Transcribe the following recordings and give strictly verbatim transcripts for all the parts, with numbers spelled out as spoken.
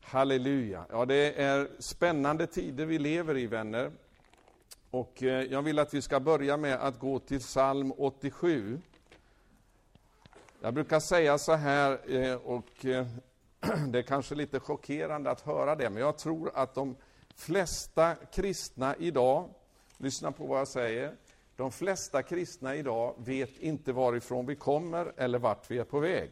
Halleluja. Ja, det är spännande tider vi lever i, vänner. Och eh, jag vill att vi ska börja med att gå till psalm åttiosju. Jag brukar säga så här, eh, och eh, det är kanske lite chockerande att höra det, men jag tror att de flesta kristna idag, lyssna på vad jag säger, de flesta kristna idag vet inte varifrån vi kommer eller vart vi är på väg.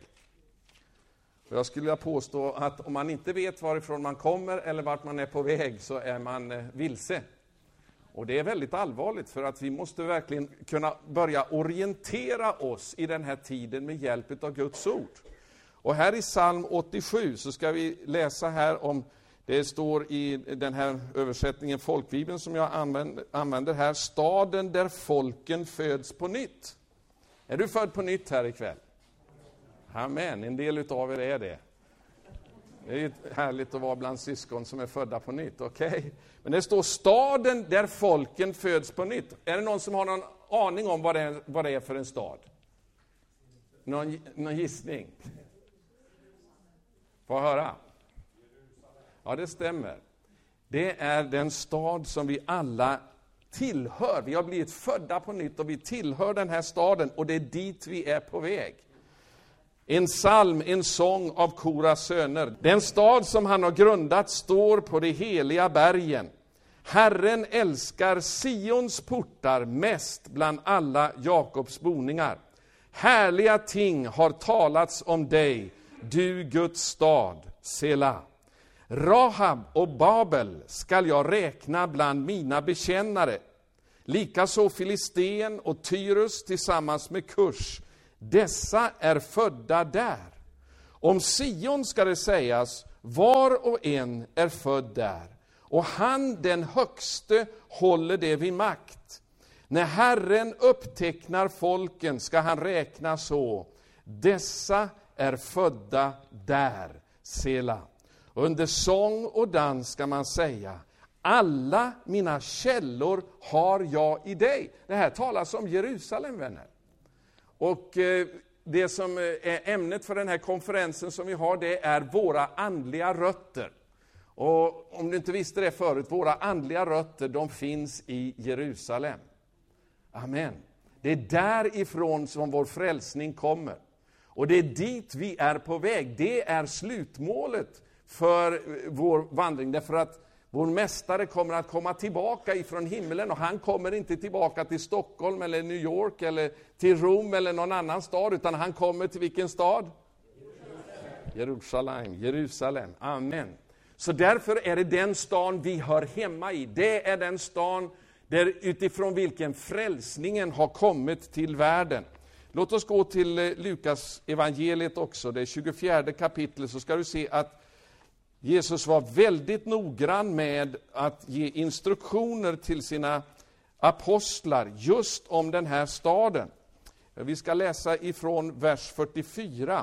Och jag skulle vilja påstå att om man inte vet varifrån man kommer eller vart man är på väg, så är man vilse. Och det är väldigt allvarligt, för att vi måste verkligen kunna börja orientera oss i den här tiden med hjälp av Guds ord. Och här i psalm åttiosju så ska vi läsa här om, det står i den här översättningen folkbibeln som jag använder, använder här, staden där folken föds på nytt. Är du född på nytt här ikväll? Amen, en del utav er är det. Det är ju härligt att vara bland syskon som är födda på nytt, okej? Okay? Men det står staden där folken föds på nytt. Är det någon som har någon aning om vad det är, vad det är för en stad? Någon, någon gissning? Får jag höra? Ja, det stämmer. Det är den stad som vi alla tillhör. Vi har blivit födda på nytt och vi tillhör den här staden, och det är dit vi är på väg. En psalm, en sång av Koras söner. Den stad som han har grundat står på de heliga bergen. Herren älskar Sions portar mest bland alla Jakobs boningar. Härliga ting har talats om dig, du Guds stad, Sela. Rahab och Babel skall jag räkna bland mina bekännare. Likaså Filisten och Tyrus tillsammans med Kurs. Dessa är födda där. Om Sion ska det sägas, var och en är född där. Och han, den högste, håller det vid makt. När Herren upptecknar folken ska han räkna så. Dessa är födda där, Sela. Under sång och dans ska man säga, alla mina källor har jag i dig. Det här talas om Jerusalem, vänner. Och eh, det som är ämnet för den här konferensen som vi har, det är våra andliga rötter. Och om du inte visste det förut, våra andliga rötter, de finns i Jerusalem. Amen. Det är därifrån som vår frälsning kommer. Och det är dit vi är på väg. Det är slutmålet för vår vandring. Därför att vår mästare kommer att komma tillbaka ifrån himlen, och han kommer inte tillbaka till Stockholm eller New York eller till Rom eller någon annan stad, utan han kommer till vilken stad? Jerusalem. Jerusalem. Amen. Så därför är det den stan vi hör hemma i. Det är den stan där utifrån vilken frälsningen har kommit till världen. Låt oss gå till Lukas evangeliet också, det tjugofjärde kapitlet, så ska du se att Jesus var väldigt noggrann med att ge instruktioner till sina apostlar just om den här staden. Vi ska läsa ifrån vers fyrtiofyra.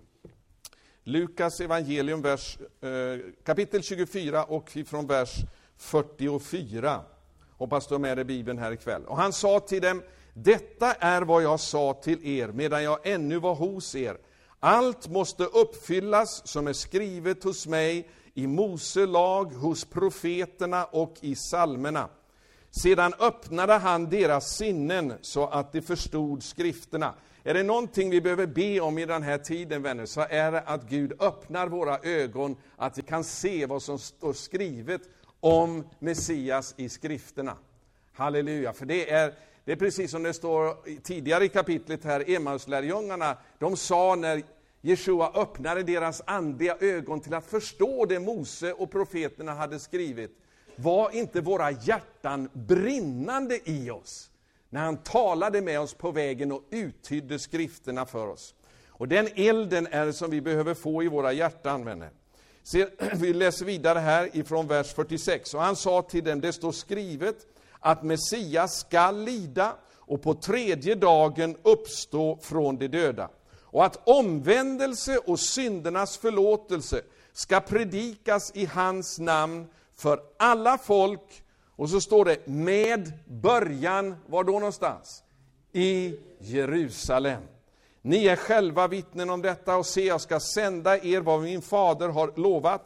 Lukas evangelium vers, eh, kapitel tjugofyra och ifrån vers fyrtiofyra. Hoppas du har med dig Bibeln här ikväll. Och han sa till dem, detta är vad jag sa till er medan jag ännu var hos er. Allt måste uppfyllas som är skrivet hos mig i Mose lag, hos profeterna och i psalmerna. Sedan öppnade han deras sinnen så att de förstod skrifterna. Är det någonting vi behöver be om i den här tiden, vänner, så är det att Gud öppnar våra ögon, att vi kan se vad som står skrivet om Messias i skrifterna. Halleluja, för det är Det är precis som det står tidigare i kapitlet här, Emmaus-lärjungarna, de sa när Jeshua öppnade deras andliga ögon till att förstå det Mose och profeterna hade skrivit. Var inte våra hjärtan brinnande i oss när han talade med oss på vägen och uttydde skrifterna för oss? Och den elden är det som vi behöver få i våra hjärtan, vänner. Så vi läser vidare här ifrån vers fyrtiosex. Och han sa till dem, det står skrivet att Messias ska lida och på tredje dagen uppstå från de döda. Och att omvändelse och syndernas förlåtelse ska predikas i hans namn för alla folk. Och så står det med början, var då någonstans? I Jerusalem. Ni är själva vittnen om detta, och se, jag ska sända er vad min fader har lovat.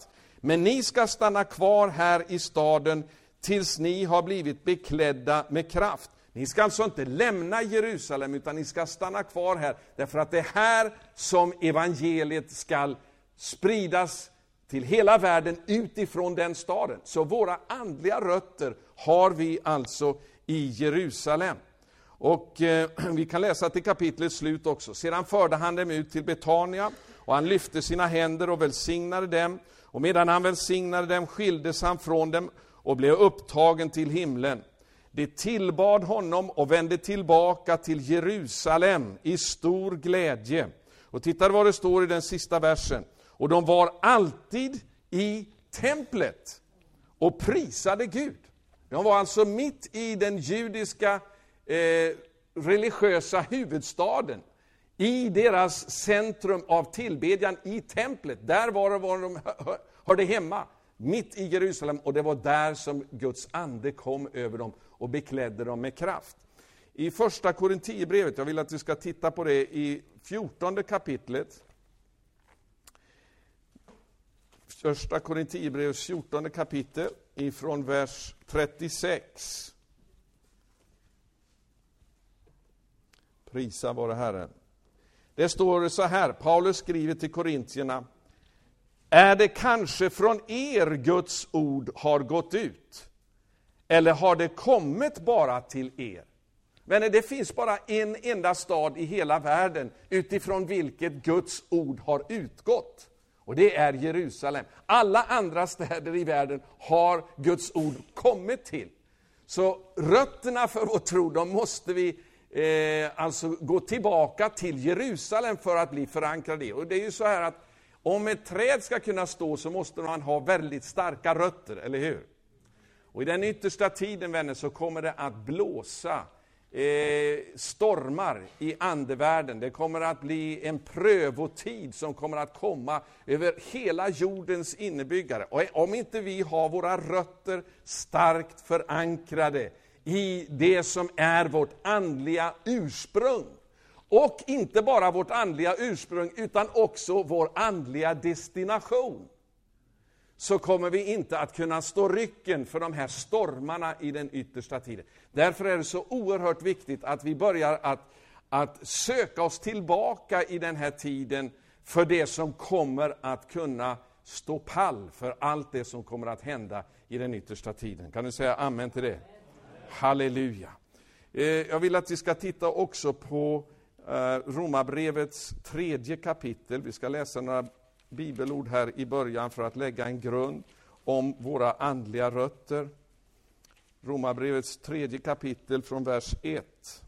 Men ni ska stanna kvar här i staden tills ni har blivit beklädda med kraft. Ni ska alltså inte lämna Jerusalem, utan ni ska stanna kvar här. Därför att det är här som evangeliet ska spridas till hela världen utifrån den staden. Så våra andliga rötter har vi alltså i Jerusalem. Och eh, vi kan läsa till kapitlets slut också. Sedan förde han dem ut till Betania, och han lyfte sina händer och välsignade dem. Och medan han välsignade dem skildes han från dem och blev upptagen till himlen. Det tillbad honom och vände tillbaka till Jerusalem i stor glädje. Och titta vad det står i den sista versen. Och de var alltid i templet och prisade Gud. De var alltså mitt i den judiska eh, religiösa huvudstaden. I deras centrum av tillbedjan i templet. Där var det var de hörde hemma. Mitt i Jerusalem. Och det var där som Guds ande kom över dem och beklädde dem med kraft. I första Korintierbrevet, jag vill att vi ska titta på det i fjortonde kapitlet. Första Korintierbrevet fjortonde kapitel ifrån vers trettiosex. Prisa vare Herren. Det står så här, Paulus skriver till korintierna: är det kanske från er Guds ord har gått ut? Eller har det kommit bara till er? Men det finns bara en enda stad i hela världen utifrån vilket Guds ord har utgått. Och det är Jerusalem. Alla andra städer i världen har Guds ord kommit till. Så rötterna för vår tro, de måste vi eh, alltså gå tillbaka till Jerusalem för att bli förankrade. Och det är ju så här att om ett träd ska kunna stå så måste man ha väldigt starka rötter, eller hur? Och i den yttersta tiden, vänner, så kommer det att blåsa eh, stormar i andevärlden. Det kommer att bli en prövotid som kommer att komma över hela jordens innebyggare. Och om inte vi har våra rötter starkt förankrade i det som är vårt andliga ursprung, och inte bara vårt andliga ursprung utan också vår andliga destination, så kommer vi inte att kunna stå rycken för de här stormarna i den yttersta tiden. Därför är det så oerhört viktigt att vi börjar att, att söka oss tillbaka i den här tiden för det som kommer att kunna stå pall för allt det som kommer att hända i den yttersta tiden. Kan du säga amen till det? Amen. Halleluja. Eh, jag vill att vi ska titta också på eh, Romarbrevets tredje kapitel. Vi ska läsa några bibelord här i början för att lägga en grund om våra andliga rötter. Romarbrevets tredje kapitel från vers ett.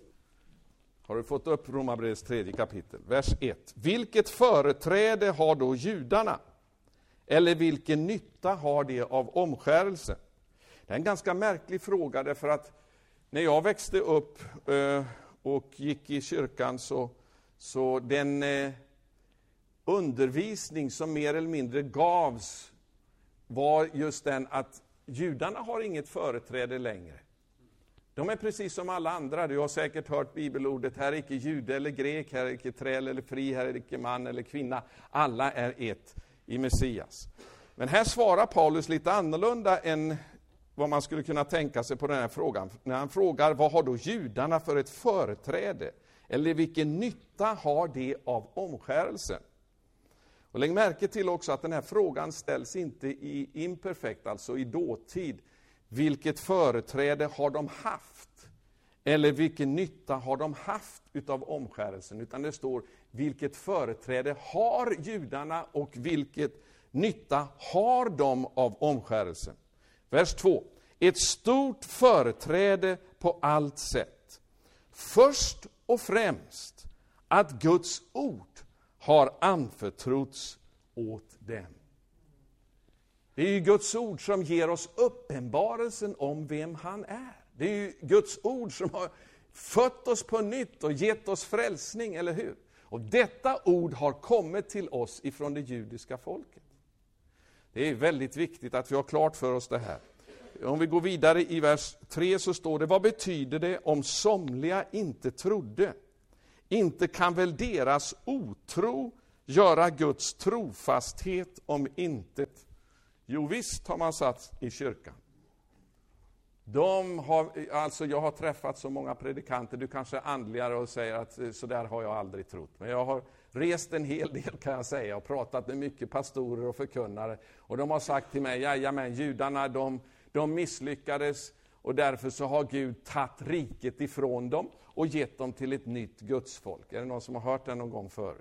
Har du fått upp Romarbrevets tredje kapitel? Vers ett. Vilket företräde har då judarna? Eller vilken nytta har det av omskärelse? Det är en ganska märklig fråga, därför att när jag växte upp eh, och gick i kyrkan så, så den eh, undervisning som mer eller mindre gavs var just den att judarna har inget företräde längre. De är precis som alla andra. Du har säkert hört bibelordet: här är icke jude eller grek, här är icke träl eller fri, här är icke man eller kvinna. Alla är ett i Messias. Men här svarar Paulus lite annorlunda än vad man skulle kunna tänka sig på den här frågan. När han frågar, vad har då judarna för ett företräde? Eller vilken nytta har det av omskärelsen? Och lägg märke till också att den här frågan ställs inte i imperfekt, alltså i dåtid. Vilket företräde har de haft? Eller vilken nytta har de haft utav omskärelsen? Utan det står, vilket företräde har judarna och vilket nytta har de av omskärelsen? Vers två. Ett stort företräde på allt sätt. Först och främst att Guds ord har anförtrotts åt dem. Det är ju Guds ord som ger oss uppenbarelsen om vem han är. Det är ju Guds ord som har fött oss på nytt och gett oss frälsning, eller hur? Och detta ord har kommit till oss ifrån det judiska folket. Det är väldigt viktigt att vi har klart för oss det här. Om vi går vidare i vers tre så står det: vad betyder det om somliga inte trodde? Inte kan väl deras otro göra Guds trofasthet om intet Jo visst har man satt i kyrkan. De har, alltså jag har träffat så många predikanter, du kanske är andligare och säger att så där har jag aldrig trott. Men jag har rest en hel del kan jag säga och pratat med mycket pastorer och förkunnare. Och de har sagt till mig, jajamän, judarna de, de misslyckades och därför så har Gud tagit riket ifrån dem och gett dem till ett nytt gudsfolk. Är det någon som har hört det någon gång förut?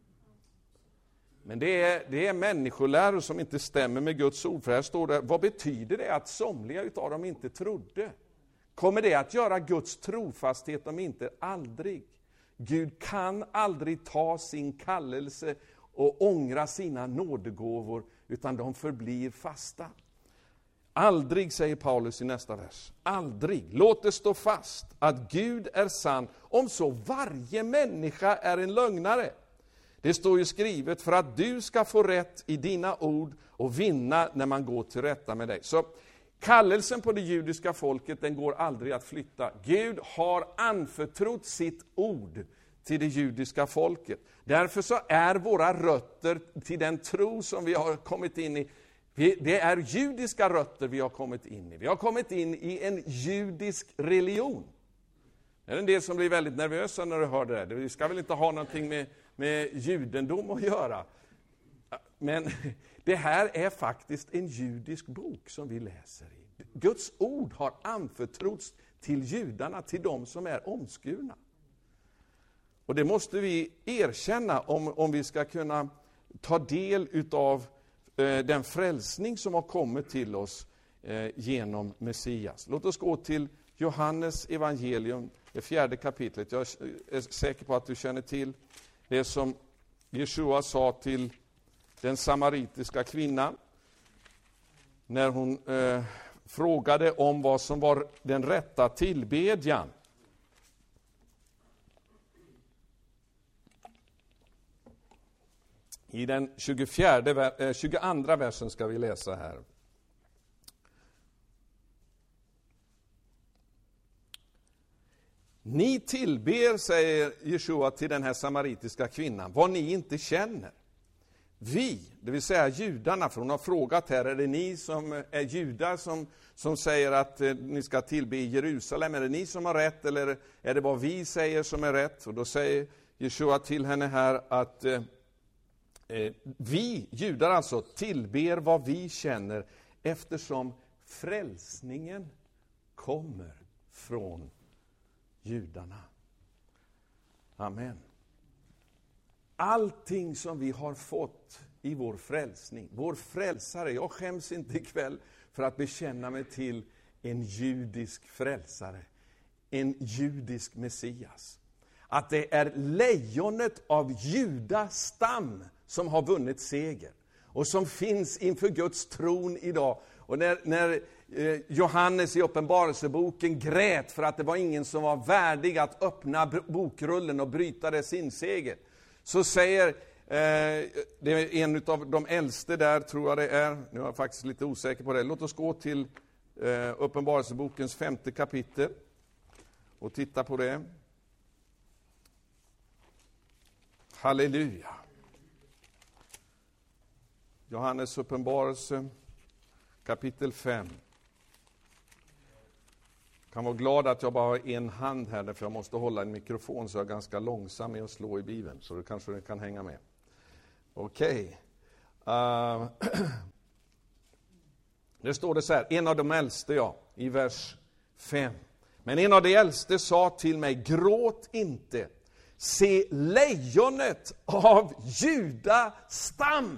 Men det är, det är människoläror som inte stämmer med Guds ord. För här står det, vad betyder det att somliga utav dem inte trodde? Kommer det att göra Guds trofasthet om inte aldrig? Gud kan aldrig ta sin kallelse och ångra sina nådegåvor, utan de förblir fasta. Aldrig, säger Paulus i nästa vers. Aldrig. Låt det stå fast att Gud är sann, om så varje människa är en lögnare. Det står ju skrivet för att du ska få rätt i dina ord och vinna när man går till rätta med dig. Så kallelsen på det judiska folket, den går aldrig att flytta. Gud har anförtrott sitt ord till det judiska folket. Därför så är våra rötter till den tro som vi har kommit in i, det är judiska rötter vi har kommit in i. Vi har kommit in i en judisk religion. Det är en del som blir väldigt nervösa när du hör det där. Vi ska väl inte ha någonting med, med judendom att göra. Men det här är faktiskt en judisk bok som vi läser i. Guds ord har anförtrotts till judarna, till de som är omskurna. Och det måste vi erkänna om, om vi ska kunna ta del utav eh, den frälsning som har kommit till oss eh, genom Messias. Låt oss gå till Johannes evangelium, det fjärde kapitlet. Jag är säker på att du känner till det som Jeshua sa till den samaritiska kvinnan när hon eh, frågade om vad som var den rätta tillbedjan. I den tjugofjärde, eh, tjugoandra versen ska vi läsa här. Ni tillber, säger Jeshua till den här samaritiska kvinnan, vad ni inte känner. Vi, det vill säga judarna, för hon har frågat här, är det ni som är judar som, som säger att eh, ni ska tillbe i Jerusalem? Är det ni som har rätt eller är det vad vi säger som är rätt? Och då säger Jeshua till henne här att eh, eh, vi, judar alltså, tillber vad vi känner eftersom frälsningen kommer från judarna. Amen. Allting som vi har fått i vår frälsning, vår frälsare, jag skäms inte ikväll för att bekänna mig till en judisk frälsare, en judisk Messias. Att det är lejonet av Judas stam som har vunnit seger och som finns inför Guds tron idag. Och när, när eh, Johannes i uppenbarelseboken grät för att det var ingen som var värdig att öppna bokrullen och bryta dess inseger, så säger, eh, det är en av de äldste där, tror jag det är, nu är jag faktiskt lite osäker på det. Låt oss gå till eh, uppenbarelsebokens femte kapitel och titta på det. Halleluja. Johannes uppenbarelse kapitel fem. Jag kan vara glad att jag bara har en hand här, för jag måste hålla en mikrofon så jag är ganska långsam med att slå i Bibeln. Så det kanske du kan hänga med. Okej. Okay. Uh, det står det så här, en av de äldste, ja, i vers fem. Men en av de äldste sa till mig, gråt inte. Se, lejonet av Juda stam,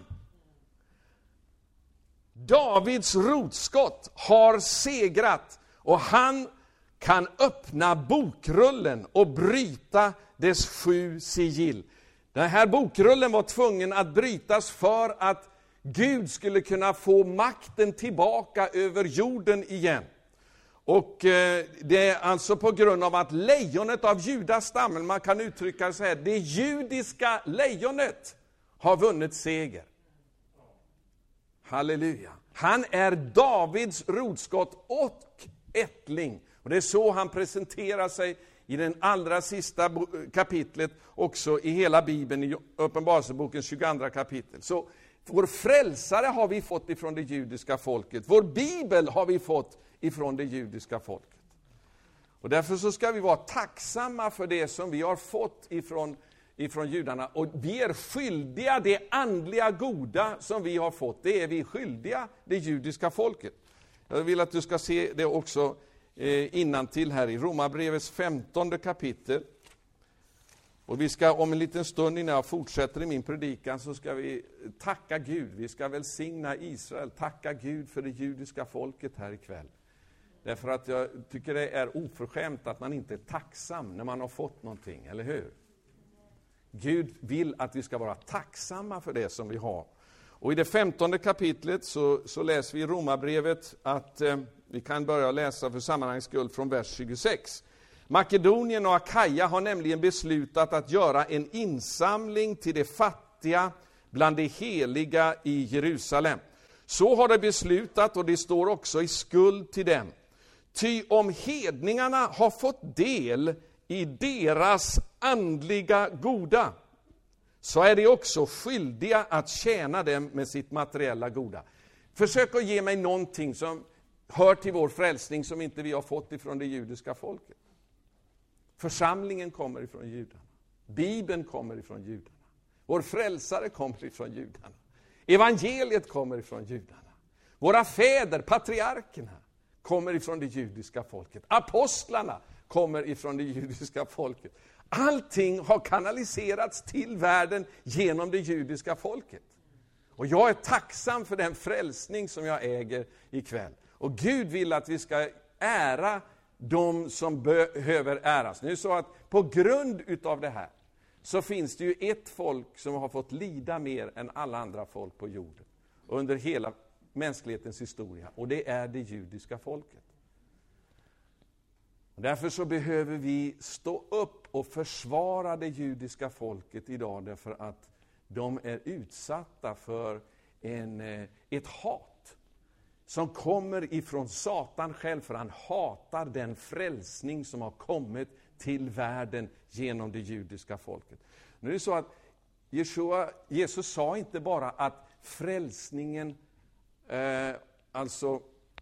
Davids rotskott, har segrat och han kan öppna bokrullen och bryta dess sju sigill. Den här bokrullen var tvungen att brytas för att Gud skulle kunna få makten tillbaka över jorden igen. Och eh, det är alltså på grund av att lejonet av Judas stam, man kan uttrycka det så här, det judiska lejonet har vunnit seger. Halleluja. Han är Davids rotskott och ättling. Och det är så han presenterar sig i den allra sista kapitlet, också i hela Bibeln, i Uppenbarelsebokens tjugoandra kapitel. Så Vår frälsare har vi fått ifrån det judiska folket. Vår bibel har vi fått ifrån det judiska folket. Och därför så ska vi vara tacksamma för det som vi har fått ifrån, ifrån judarna. Och vi är skyldiga det andliga goda som vi har fått. Det är vi skyldiga det judiska folket. Jag vill att du ska se det också eh, innantill här i Romarbrevets femtonde kapitel. Och vi ska om en liten stund innan jag fortsätter i min predikan så ska vi tacka Gud. Vi ska välsigna Israel, tacka Gud för det judiska folket här ikväll. Därför att jag tycker det är oförskämt att man inte är tacksam när man har fått någonting, eller hur? Gud vill att vi ska vara tacksamma för det som vi har. Och i det femtonde kapitlet så, så läser vi i Romarbrevet att eh, vi kan börja läsa för sammanhangs skull från vers tjugosex. Makedonien och Akaja har nämligen beslutat att göra en insamling till de fattiga bland de heliga i Jerusalem. Så har de beslutat och det står också i skuld till dem. Ty om hedningarna har fått del i deras andliga goda, så är de också skyldiga att tjäna dem med sitt materiella goda. Försök att ge mig någonting som hör till vår frälsning som inte vi har fått ifrån det judiska folket. Församlingen kommer ifrån judarna. Bibeln kommer ifrån judarna. Vår frälsare kommer ifrån judarna. Evangeliet kommer ifrån judarna. Våra fäder, patriarkerna, kommer ifrån det judiska folket. Apostlarna kommer ifrån det judiska folket. Allting har kanaliserats till världen genom det judiska folket. Och jag är tacksam för den frälsning som jag äger ikväll. Och Gud vill att vi ska ära de som behöver äras. Nu är det så att på grund utav det här så finns det ju ett folk som har fått lida mer än alla andra folk på jorden under hela mänsklighetens historia, och det är det judiska folket. Och därför så behöver vi stå upp och försvara det judiska folket idag, därför att de är utsatta för en, ett hat som kommer ifrån Satan själv, för han hatar den frälsning som har kommit till världen genom det judiska folket. Nu är det så att Jeshua, Jesus sa inte bara att frälsningen, eh, alltså,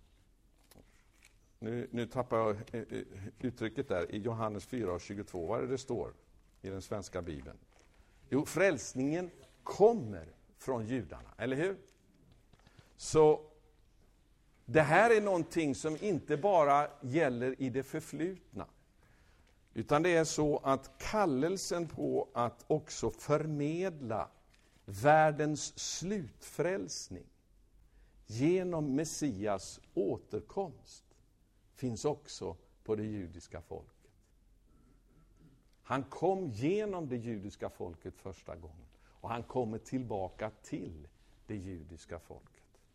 nu, nu tappar jag uttrycket där i Johannes fyra och tjugotvå, vad är det det står i den svenska bibeln? Jo, frälsningen kommer från judarna, eller hur? Så det här är någonting som inte bara gäller i det förflutna, utan det är så att kallelsen på att också förmedla världens slutfrälsning genom Messias återkomst finns också på det judiska folket. Han kom genom det judiska folket första gången, och han kommer tillbaka till det judiska folket.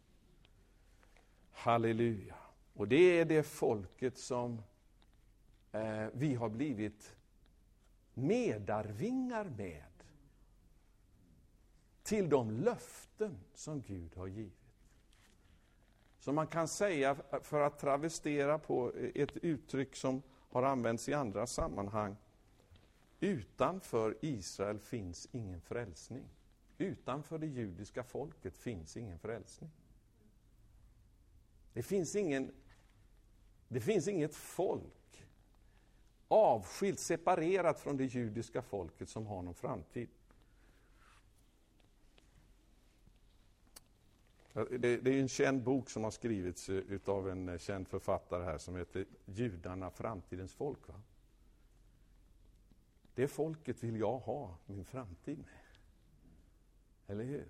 Halleluja. Och det är det folket som eh, vi har blivit medarvingar med till de löften som Gud har givit. Så man kan säga, för att travestera på ett uttryck som har använts i andra sammanhang, utanför Israel finns ingen frälsning. Utanför det judiska folket finns ingen frälsning. Det finns ingen, det finns inget folk avskilt, separerat från det judiska folket som har någon framtid. Det, det är en känd bok som har skrivits av en känd författare här som heter Judarna, framtidens folk. Va? Det folket vill jag ha min framtid med. Eller hur?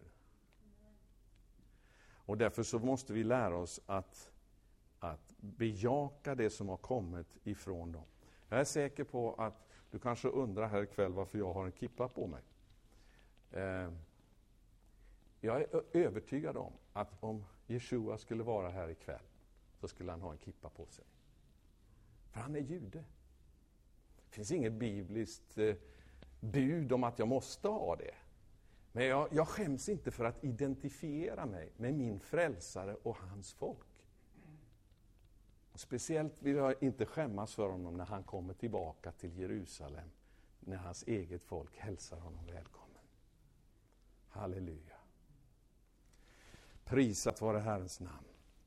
Och därför så måste vi lära oss att, att bejaka det som har kommit ifrån dem. Jag är säker på att du kanske undrar här ikväll varför jag har en kippa på mig. Eh, jag är övertygad om att om Jeshua skulle vara här ikväll så skulle han ha en kippa på sig. För han är jude. Det finns inget bibliskt eh, bud om att jag måste ha det. Men jag, jag skäms inte för att identifiera mig med min frälsare och hans folk. Och speciellt vill jag inte skämmas för honom när han kommer tillbaka till Jerusalem, när hans eget folk hälsar honom välkommen. Halleluja. Prisat vare Herrens namn.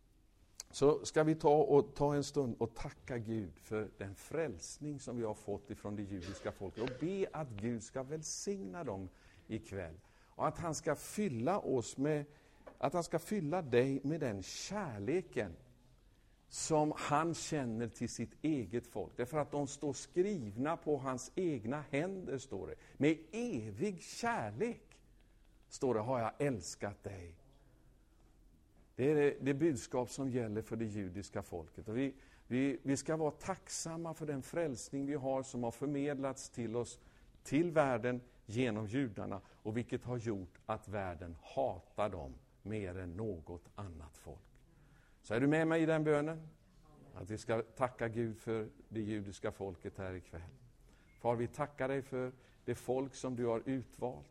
Så ska vi ta, och, ta en stund och tacka Gud för den frälsning som vi har fått ifrån det judiska folket. Och be att Gud ska välsigna dem ikväll. Och att han ska fylla oss med, att han ska fylla dig med den kärleken som han känner till sitt eget folk. Därför att de står skrivna på hans egna händer, står det. Med evig kärlek, står det, har jag älskat dig. Det är det, det budskap som gäller för det judiska folket. Och vi, vi, vi ska vara tacksamma för den frälsning vi har som har förmedlats till oss, till världen genom judarna. Och vilket har gjort att världen hatar dem mer än något annat folk. Så är du med mig i den bönen? Att vi ska tacka Gud för det judiska folket här ikväll. Far, vi tackar dig för det folk som du har utvalt.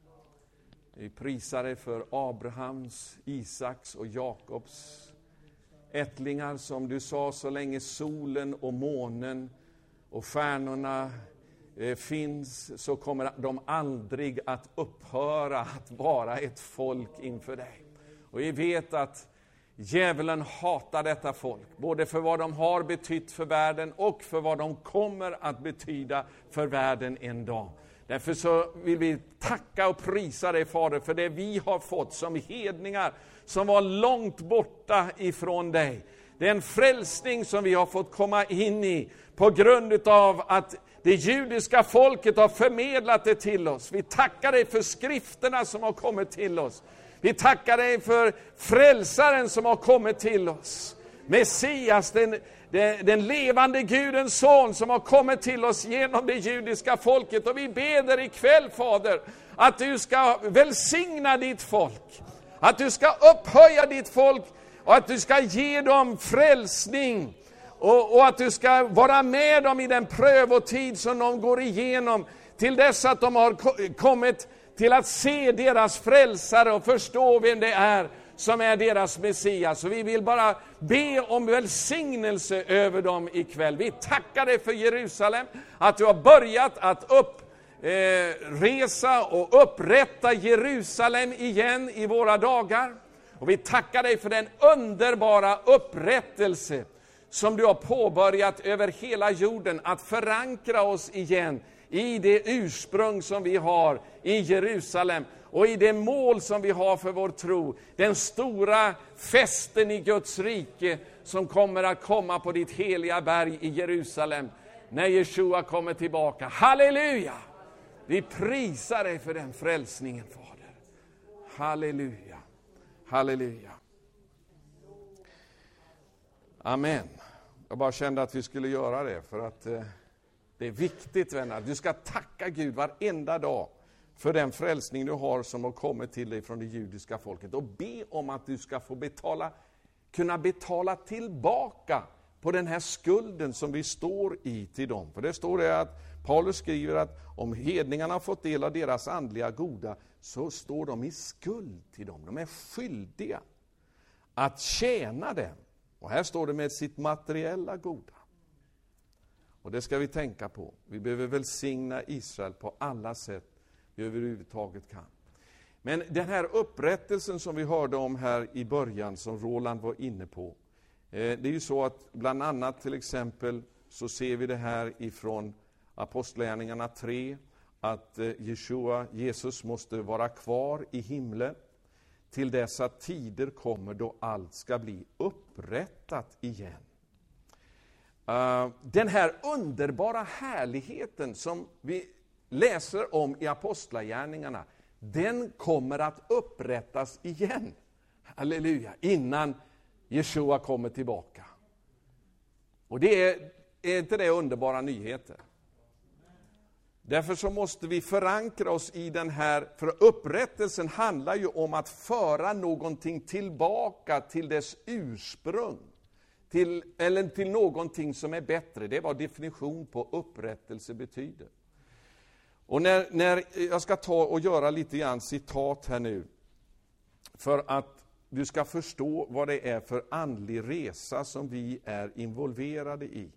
Vi prisar dig för Abrahams, Isaks och Jakobs ättlingar, som du sa, så länge solen och månen och stjärnorna eh, finns, så kommer de aldrig att upphöra att vara ett folk inför dig. Och vi vet att djävulen hatar detta folk, både för vad de har betytt för världen och för vad de kommer att betyda för världen en dag. Därför så vill vi tacka och prisa dig, Fader, för det vi har fått som hedningar som var långt borta ifrån dig. Den frälsning som vi har fått komma in i på grund av att det judiska folket har förmedlat det till oss. Vi tackar dig för skrifterna som har kommit till oss. Vi tackar dig för frälsaren som har kommit till oss. Messias, den, den, den levande Gudens son som har kommit till oss genom det judiska folket. Och vi ber ikväll, Fader, att du ska välsigna ditt folk. Att du ska upphöja ditt folk och att du ska ge dem frälsning. Och, och att du ska vara med dem i den prövotid som de går igenom, till dess att de har kommit till att se deras frälsare och förstå vem det är som är deras Messias. Så vi vill bara be om välsignelse över dem ikväll. Vi tackar dig för Jerusalem, att du har börjat att uppresa och upprätta Jerusalem igen i våra dagar. Och vi tackar dig för den underbara upprättelse som du har påbörjat över hela jorden, att förankra oss igen i det ursprung som vi har i Jerusalem och i det mål som vi har för vår tro. Den stora festen i Guds rike som kommer att komma på ditt heliga berg i Jerusalem när Jeshua kommer tillbaka. Halleluja! Vi prisar dig för den frälsningen, Fader. Halleluja! Halleluja! Amen. Jag bara kände att vi skulle göra det, för att eh, det är viktigt, vänner. Du ska tacka Gud varenda dag för den frälsning du har som har kommit till dig från det judiska folket. Och be om att du ska få betala, kunna betala tillbaka på den här skulden som vi står i till dem. För det står det att Paulus skriver att om hedningarna har fått del av deras andliga goda, så står de i skuld till dem. De är skyldiga att tjäna dem. Och här står det med sitt materiella goda. Och det ska vi tänka på. Vi behöver välsigna Israel på alla sätt vi överhuvudtaget kan. Men den här upprättelsen som vi hörde om här i början, som Roland var inne på. Det är ju så att bland annat till exempel så ser vi det här ifrån Apostlagärningarna tre. Att Jeshua, Jesus, måste vara kvar i himlen till dess att tider kommer då allt ska bli upprättat igen. Uh, den här underbara härligheten som vi läser om i Apostlagärningarna, den kommer att upprättas igen. Halleluja! Innan Jeshua kommer tillbaka. Och det är, är inte det underbara nyheter? Därför så måste vi förankra oss i den här, för upprättelsen handlar ju om att föra någonting tillbaka till dess ursprung. Till, eller till någonting som är bättre. Det är vad definition på upprättelse betyder. Och när, när jag ska ta och göra lite grann citat här nu, för att du ska förstå vad det är för andlig resa som vi är involverade i.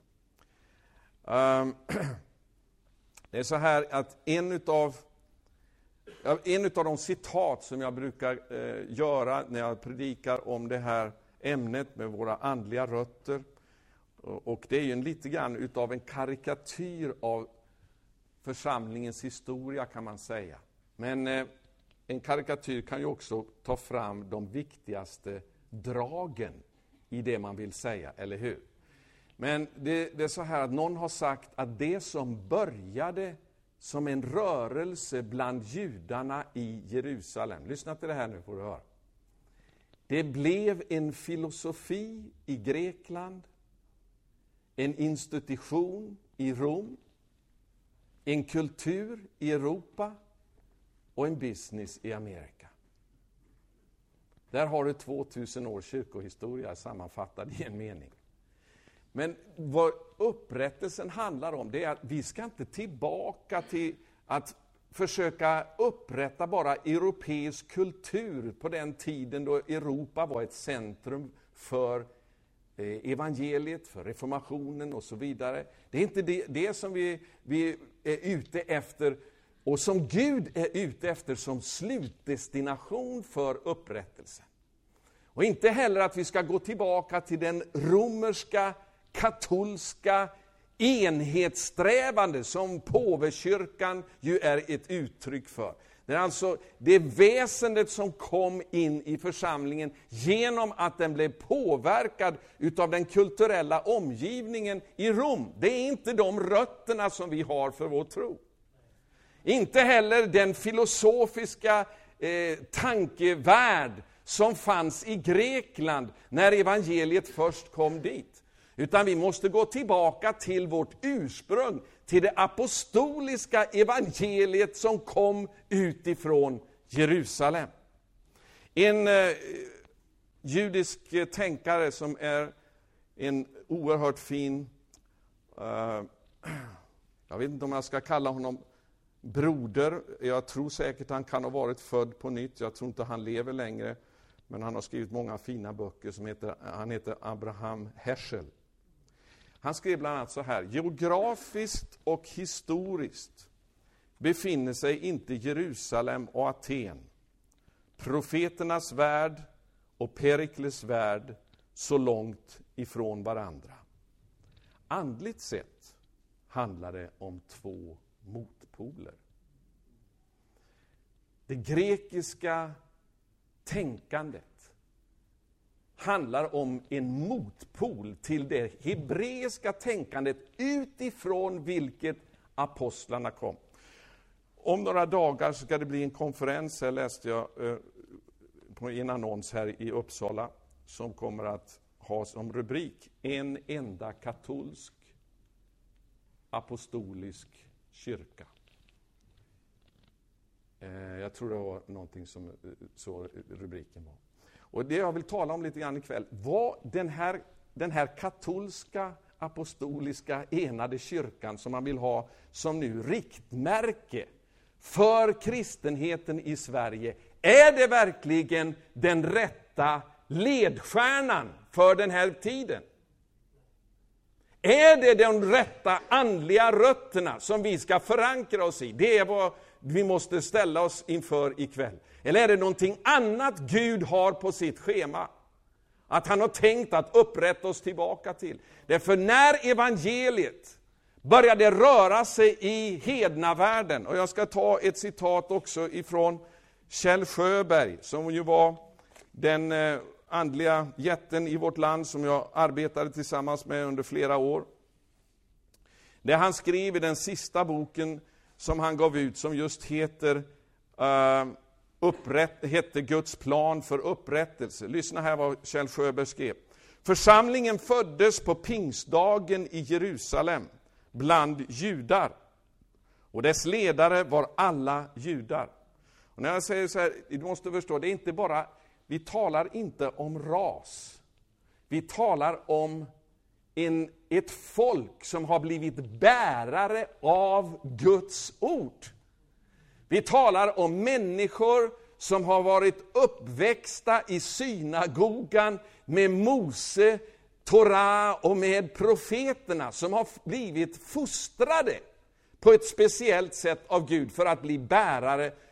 Um, det är så här att en av En av de citat som jag brukar eh, göra när jag predikar om det här ämnet med våra andliga rötter. Och det är ju en, lite grann utav en karikatyr av församlingens historia, kan man säga. Men eh, en karikatyr kan ju också ta fram de viktigaste dragen i det man vill säga, eller hur? Men det, det är så här att någon har sagt att det som började som en rörelse bland judarna i Jerusalem. Lyssna till det här nu får du höra. Det blev en filosofi i Grekland, en institution i Rom, en kultur i Europa och en business i Amerika. Där har du tvåtusen års kyrkohistoria sammanfattad i en mening. Men vad upprättelsen handlar om, det är att vi ska inte tillbaka till att försöka upprätta bara europeisk kultur på den tiden då Europa var ett centrum för evangeliet, för reformationen och så vidare. Det är inte det, det som vi, vi är ute efter och som Gud är ute efter som slutdestination för upprättelsen. Och inte heller att vi ska gå tillbaka till den romerska, katolska enhetssträvande som påvekyrkan ju är ett uttryck för. Det är alltså det väsendet som kom in i församlingen genom att den blev påverkad utav den kulturella omgivningen i Rom. Det är inte de rötterna som vi har för vår tro. Inte heller den filosofiska eh, tankevärld som fanns i Grekland när evangeliet först kom dit. Utan vi måste gå tillbaka till vårt ursprung, till det apostoliska evangeliet som kom utifrån Jerusalem. En eh, judisk tänkare som är en oerhört fin, eh, jag vet inte om jag ska kalla honom broder, jag tror säkert han kan ha varit född på nytt, jag tror inte han lever längre, men han har skrivit många fina böcker som heter, han heter Abraham Heschel. Han skrev bland annat så här: geografiskt och historiskt befinner sig inte Jerusalem och Aten, profeternas värld och Perikles värld, så långt ifrån varandra. Andligt sett handlar det om två motpoler. Det grekiska tänkandet handlar om en motpol till det hebreiska tänkandet utifrån vilket apostlarna kom. Om några dagar ska det bli en konferens, här läste jag eh, på en annons här i Uppsala, som kommer att ha som rubrik en enda katolsk apostolisk kyrka. Eh, jag tror det var någonting som så rubriken var. Och det jag vill tala om lite grann ikväll, var den här, den här katolska, apostoliska, enade kyrkan som man vill ha som nu riktmärke för kristenheten i Sverige. Är det verkligen den rätta ledstjärnan för den här tiden? Är det de rätta andliga rötterna som vi ska förankra oss i? Det är vad vi måste ställa oss inför ikväll. Eller är det någonting annat Gud har på sitt schema? Att han har tänkt att upprätta oss tillbaka till. Därför när evangeliet började röra sig i hednavärlden, och jag ska ta ett citat också ifrån Kjell Sjöberg, som ju var den andliga jätten i vårt land som jag arbetade tillsammans med under flera år. Det han skrev i den sista boken som han gav ut, som just heter uh, upprätt, hette Guds plan för upprättelse. Lyssna här vad Kjell Sjöberg skrev. Församlingen föddes på pingstdagen i Jerusalem bland judar. Och dess ledare var alla judar. Och när jag säger så här, du måste förstå, det är inte bara, vi talar inte om ras. Vi talar om en, ett folk som har blivit bärare av Guds ord. Vi talar om människor som har varit uppväxta i synagogan med Mose, Torah och med profeterna, som har blivit fostrade på ett speciellt sätt av Gud för att bli bärare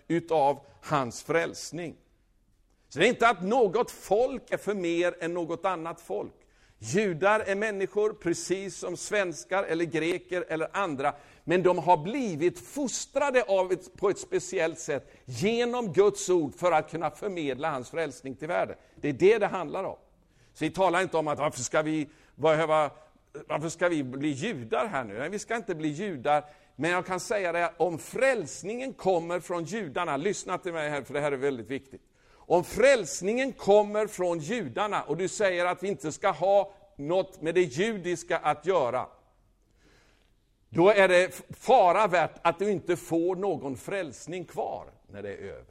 utav hans frälsning. Så det är inte att något folk är för mer än något annat folk. Judar är människor precis som svenskar eller greker eller andra. Men de har blivit fostrade av ett, på ett speciellt sätt genom Guds ord för att kunna förmedla hans frälsning till världen. Det är det det handlar om. Så vi talar inte om att varför ska vi, behöva, varför ska vi bli judar här nu? Nej, vi ska inte bli judar. Men jag kan säga det, om frälsningen kommer från judarna, lyssna till mig här för det här är väldigt viktigt. Om frälsningen kommer från judarna och du säger att vi inte ska ha något med det judiska att göra, då är det fara värt att du inte får någon frälsning kvar när det är över.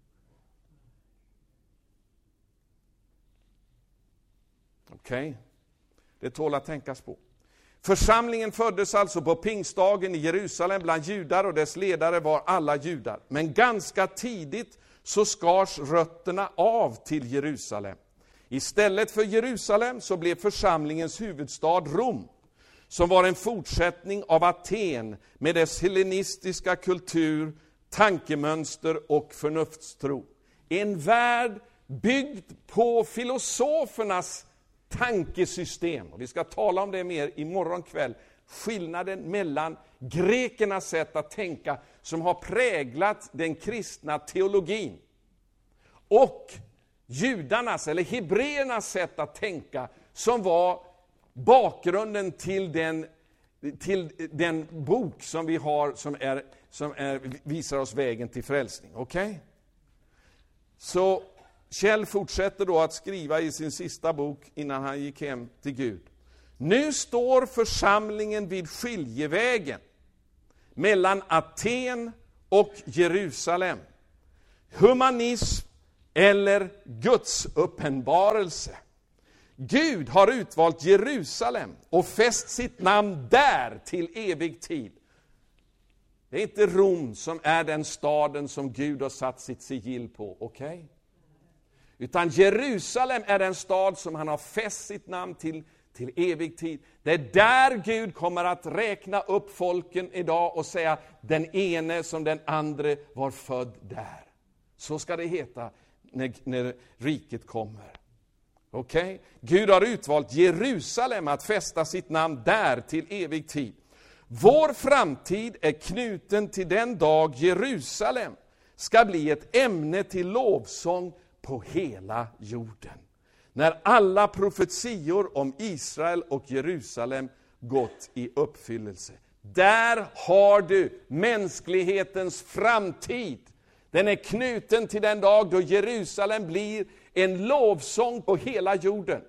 Okej? Okay. Det tål att tänkas på. Församlingen föddes alltså på pingstdagen i Jerusalem bland judar och dess ledare var alla judar. Men ganska tidigt så skars rötterna av till Jerusalem. Istället för Jerusalem så blev församlingens huvudstad Rom, som var en fortsättning av Aten med dess hellenistiska kultur, tankemönster och förnuftstro. En värld byggd på filosofernas tankesystem. Och vi ska tala om det mer imorgon kväll. Skillnaden mellan grekernas sätt att tänka som har präglat den kristna teologin och judarnas eller hebreernas sätt att tänka som var bakgrunden till den, till den bok som vi har som, är, som är, visar oss vägen till frälsning. Okej? Okay? Så Kjell fortsätter då att skriva i sin sista bok innan han gick hem till Gud. Nu står församlingen vid skiljevägen mellan Aten och Jerusalem. Humanism eller Guds uppenbarelse. Gud har utvalt Jerusalem och fäst sitt namn där till evig tid. Det är inte Rom som är den staden som Gud har satt sitt sigill på, okej? Okay? Utan Jerusalem är den stad som han har fäst sitt namn till till evig tid. Det är där Gud kommer att räkna upp folken idag och säga den ene som den andra var född där. Så ska det heta när, när riket kommer. Okej? Okay? Gud har utvalt Jerusalem att fästa sitt namn där till evig tid. Vår framtid är knuten till den dag Jerusalem ska bli ett ämne till lovsång på hela jorden. När alla profetior om Israel och Jerusalem gått i uppfyllelse. Där har du mänsklighetens framtid. Den är knuten till den dag då Jerusalem blir en lovsång på hela jorden.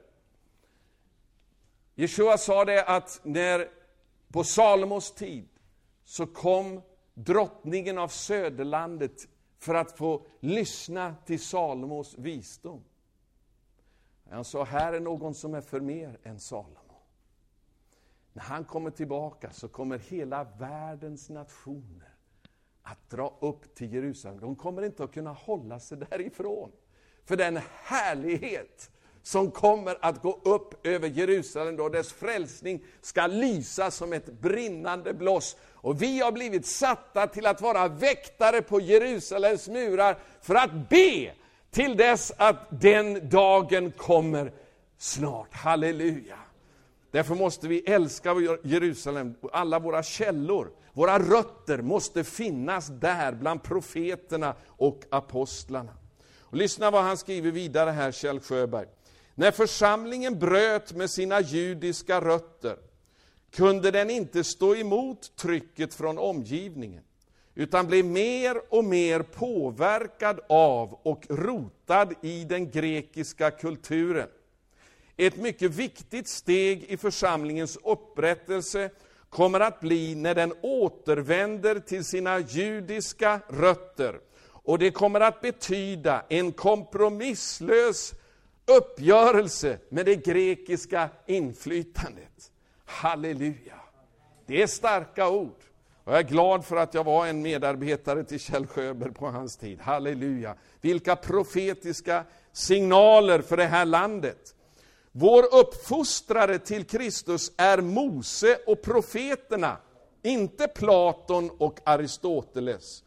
Jeshua sa det att när på Salomos tid så kom drottningen av söderlandet för att få lyssna till Salomos visdom. Han sa, här är någon som är för mer än Salomo. När han kommer tillbaka så kommer hela världens nationer att dra upp till Jerusalem. De kommer inte att kunna hålla sig därifrån. För den härlighet som kommer att gå upp över Jerusalem då dess frälsning ska lysa som ett brinnande bloss. Och vi har blivit satta till att vara väktare på Jerusalems murar för att be till dess att den dagen kommer snart. Halleluja. Därför måste vi älska Jerusalem. Alla våra källor, våra rötter måste finnas där bland profeterna och apostlarna. Och lyssna vad han skriver vidare här, Kjell Sjöberg. När församlingen bröt med sina judiska rötter kunde den inte stå emot trycket från omgivningen, utan blev mer och mer påverkad av och rotad i den grekiska kulturen. Ett mycket viktigt steg i församlingens upprättelse kommer att bli när den återvänder till sina judiska rötter. Och det kommer att betyda en kompromisslös uppgörelse med det grekiska inflytandet. Halleluja! Det är starka ord. Och jag är glad för att jag var en medarbetare till Kjell Sjöberg på hans tid. Halleluja! Vilka profetiska signaler för det här landet. Vår uppfostrare till Kristus är Mose och profeterna, inte Platon och Aristoteles.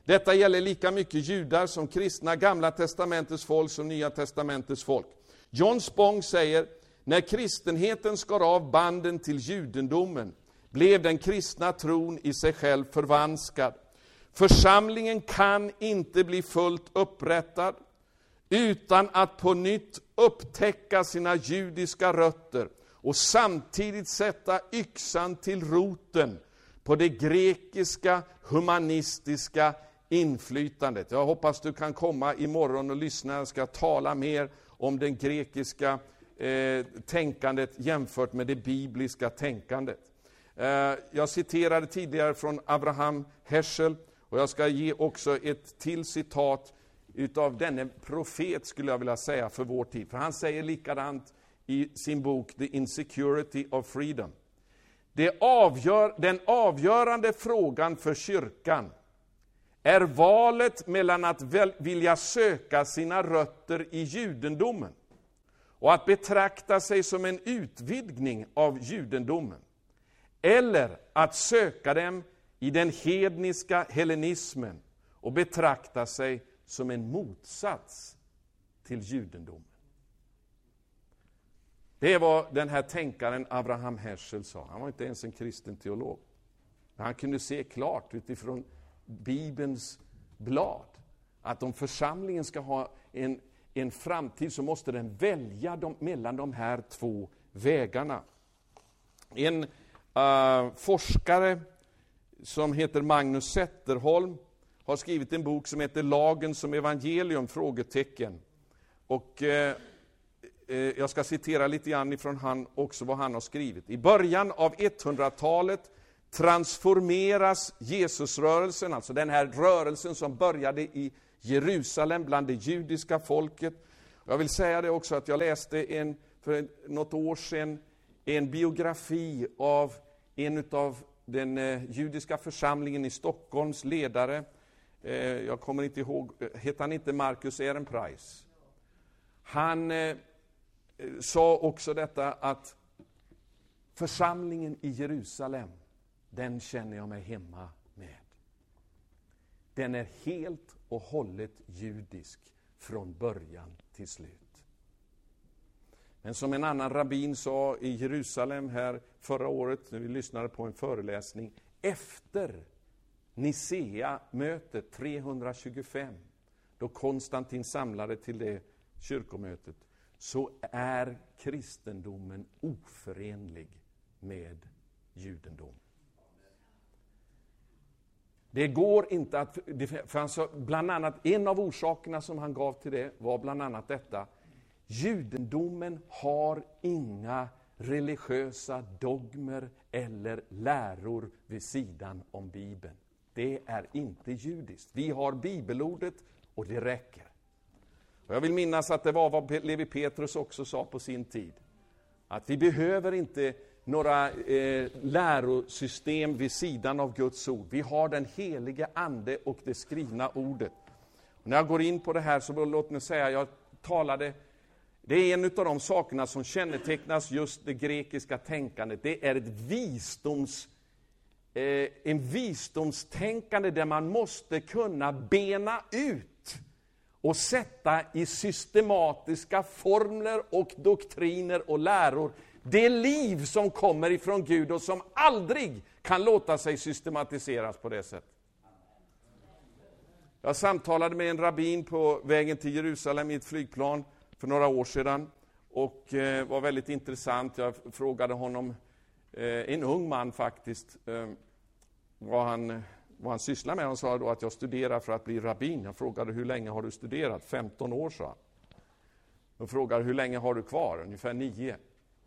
Detta gäller lika mycket judar som kristna, Gamla testamentets folk som Nya testamentets folk. John Spong säger, när kristenheten skar av banden till judendomen blev den kristna tron i sig själv förvanskad. Församlingen kan inte bli fullt upprättad utan att på nytt upptäcka sina judiska rötter och samtidigt sätta yxan till roten på det grekiska humanistiska inflytandet. Jag hoppas du kan komma imorgon och lyssna. Jag ska tala mer om den grekiska eh, tänkandet jämfört med det bibliska tänkandet. Eh, jag citerade tidigare från Abraham Heschel och jag ska ge också ett till citat utav denne profet skulle jag vilja säga för vår tid. För han säger likadant i sin bok The Insecurity of Freedom. Det avgör, den avgörande frågan för kyrkan är valet mellan att väl, vilja söka sina rötter i judendomen och att betrakta sig som en utvidgning av judendomen, eller att söka dem i den hedniska hellenismen och betrakta sig som en motsats till judendomen. Det är vad den här tänkaren Abraham Heschel sa. Han var inte ens en kristen teolog. Men han kunde se klart utifrån Bibelns blad att om församlingen ska ha en, en framtid så måste den välja dem, mellan de här två vägarna. En uh, forskare som heter Magnus Zetterholm har skrivit en bok som heter Lagen som evangelium? Frågetecken. Och eh, eh, jag ska citera lite grann ifrån han också vad han har skrivit. I början av etthundratalet transformeras Jesusrörelsen, alltså den här rörelsen som började i Jerusalem bland det judiska folket. Jag vill säga det också att jag läste en, för något år sedan en biografi av en av den eh, judiska församlingen i Stockholms ledare. Eh, jag kommer inte ihåg, heter han inte Marcus Ehrenpreis? Han eh, sa också detta att församlingen i Jerusalem, den känner jag mig hemma med. Den är helt och hållet judisk från början till slut. Men som en annan rabbin sa i Jerusalem här förra året, när vi lyssnade på en föreläsning, efter Nicea-mötet trehundratjugofem, då Konstantin samlade till det kyrkomötet, så är kristendomen oförenlig med judendom. Det går inte att, för han sa, bland annat en av orsakerna som han gav till det var bland annat detta: judendomen har inga religiösa dogmer eller läror vid sidan om Bibeln. Det är inte judiskt. Vi har bibelordet och det räcker. Och jag vill minnas att det var vad Levi Petrus också sa på sin tid. Att vi behöver inte några eh, lärosystem vid sidan av Guds ord. Vi har den helige ande och det skrivna ordet. Och när jag går in på det här så låt mig säga, jag talade, det är en av de sakerna som kännetecknas just det grekiska tänkandet. Det är ett visdoms, eh, en visdomstänkande där man måste kunna bena ut och sätta i systematiska formler och doktriner och läror det liv som kommer ifrån Gud och som aldrig kan låta sig systematiseras på det sättet. Jag samtalade med en rabbin på vägen till Jerusalem i ett flygplan för några år sedan och eh, var väldigt intressant. Jag frågade honom, eh, en ung man faktiskt, eh, vad, han, vad han sysslar med. Han sa då att jag studerar för att bli rabbin. Jag frågade hur länge har du studerat? femton år, sa han. Jag frågade hur länge har du kvar? Ungefär nio.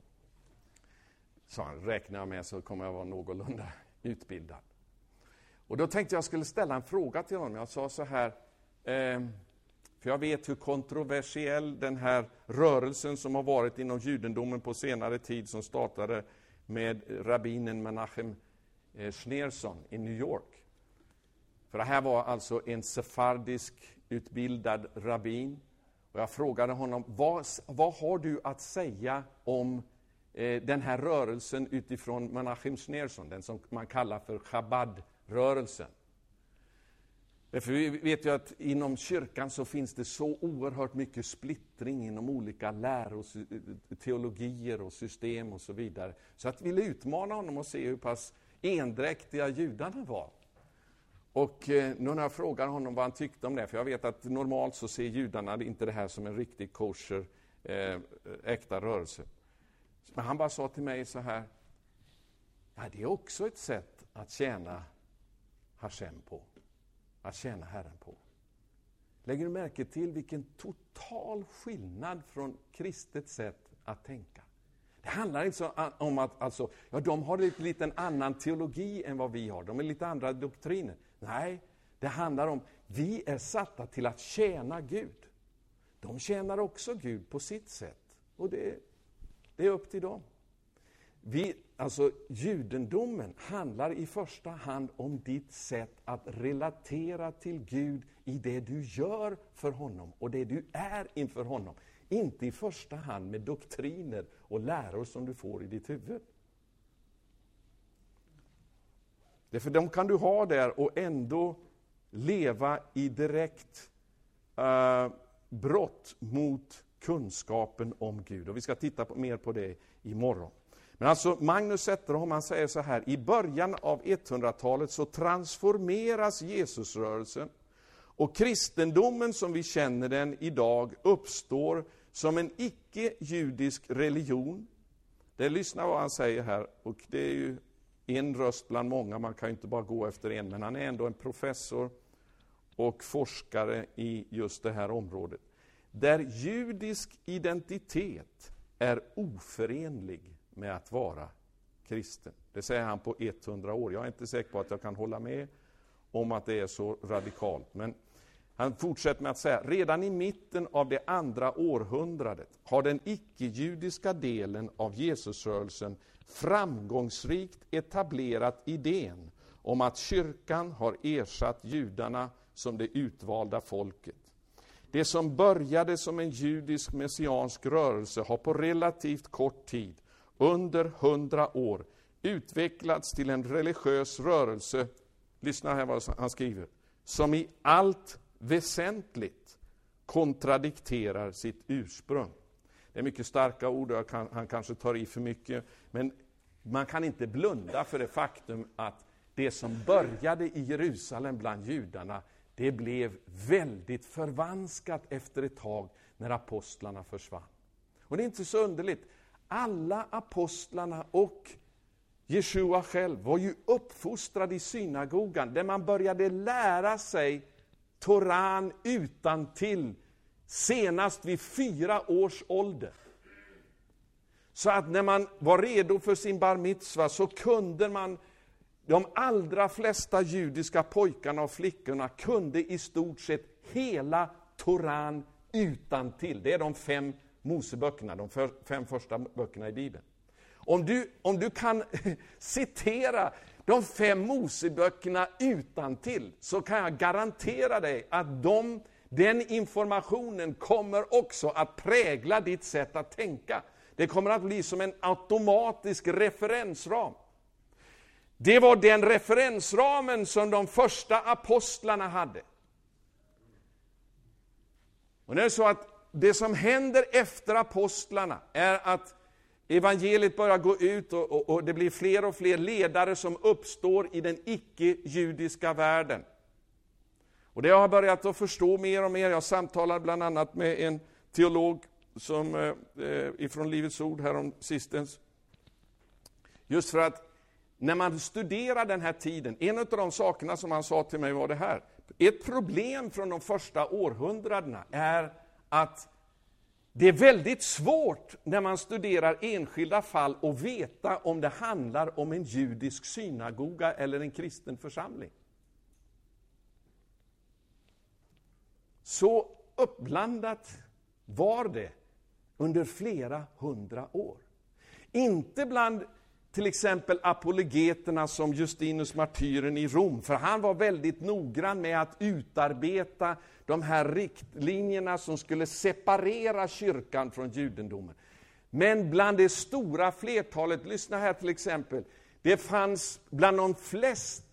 Så han, räknar jag med så kommer jag vara någorlunda utbildad. Och då tänkte jag skulle ställa en fråga till honom. Jag sa så här, eh, för jag vet hur kontroversiell den här rörelsen som har varit inom judendomen på senare tid, som startade med rabbinen Menachem eh, Schneerson i New York. För det här var alltså en sefardisk utbildad rabbin. Och jag frågade honom, vad, vad har du att säga om den här rörelsen utifrån Menachem Schneerson, den som man kallar för Chabad-rörelsen. För vi vet ju att inom kyrkan så finns det så oerhört mycket splittring inom olika läror, teologier och system och så vidare. Så att vi vill utmana honom och se hur pass endräktiga judarna var. Och eh, nu när jag frågar honom vad han tyckte om det, för jag vet att normalt så ser judarna inte det här som en riktig kosher, eh, äkta rörelse. Men han bara sa till mig så här, ja, det är också ett sätt att tjäna Hashem på. Att tjäna Herren på. Lägger du märke till vilken total skillnad från kristet sätt att tänka? Det handlar inte om att alltså, ja, de har lite, lite en annan teologi än vad vi har. De är lite andra doktriner. Nej, det handlar om vi är satta till att tjäna Gud. De tjänar också Gud på sitt sätt. Och det, det är upp till dem. Vi, alltså judendomen handlar i första hand om ditt sätt att relatera till Gud i det du gör för honom och det du är inför honom. Inte i första hand med doktriner och läror som du får i ditt huvud. Därför de kan du ha där och ändå leva i direkt uh, brott mot kunskapen om Gud. Och vi ska titta på, mer på det imorgon. Men alltså Magnus Zetterholm, han säger så här, i början av etthundratalet så transformeras Jesusrörelsen och kristendomen som vi känner den idag uppstår som en icke-judisk religion. Det lyssnar vad han säger här, och det är ju en röst bland många, man kan ju inte bara gå efter en, men han är ändå en professor och forskare i just det här området. Där judisk identitet är oförenlig med att vara kristen. Det säger han på hundra år. Jag är inte säker på att jag kan hålla med om att det är så radikalt. Men han fortsätter med att säga, redan i mitten av det andra århundradet har den icke-judiska delen av Jesusrörelsen framgångsrikt etablerat idén om att kyrkan har ersatt judarna som det utvalda folket. Det som började som en judisk messiansk rörelse har på relativt kort tid, under hundra år, utvecklats till en religiös rörelse, lyssna här vad han skriver, som i allt väsentligt kontradikterar sitt ursprung. Det är mycket starka ord och kan, han kanske tar i för mycket, men man kan inte blunda för det faktum att det som började i Jerusalem bland judarna, det blev väldigt förvanskat efter ett tag när apostlarna försvann. Och det är inte så underligt. Alla apostlarna och Jeshua själv var ju uppfostrade i synagogan där man började lära sig Toran utantill senast vid fyra års ålder. Så att när man var redo för sin bar mitzva så kunde man, de allra flesta judiska pojkarna och flickorna kunde i stort sett hela Toran utantill. Det är de fem Moseböckerna, de för, fem första böckerna i Bibeln. Om du, om du kan citera de fem Moseböckerna utantill så kan jag garantera dig att de, den informationen kommer också att prägla ditt sätt att tänka. Det kommer att bli som en automatisk referensram. Det var den referensramen som de första apostlarna hade. Och det är så att det som händer efter apostlarna är att evangeliet börjar gå ut och, och, och det blir fler och fler ledare som uppstår i den icke-judiska världen. Och det har jag börjat att förstå mer och mer. Jag samtalar bland annat med en teolog som eh, ifrån Livets ord här om sistens. Just för att när man studerar den här tiden, en av de sakerna som han sa till mig var det här. Ett problem från de första århundradena är att det är väldigt svårt när man studerar enskilda fall att veta om det handlar om en judisk synagoga eller en kristen församling. Så uppblandat var det under flera hundra år. Inte bland till exempel apologeterna som Justinus martyren i Rom, för han var väldigt noggrann med att utarbeta de här riktlinjerna som skulle separera kyrkan från judendomen. Men bland det stora flertalet, lyssna här till exempel, det fanns bland de flesta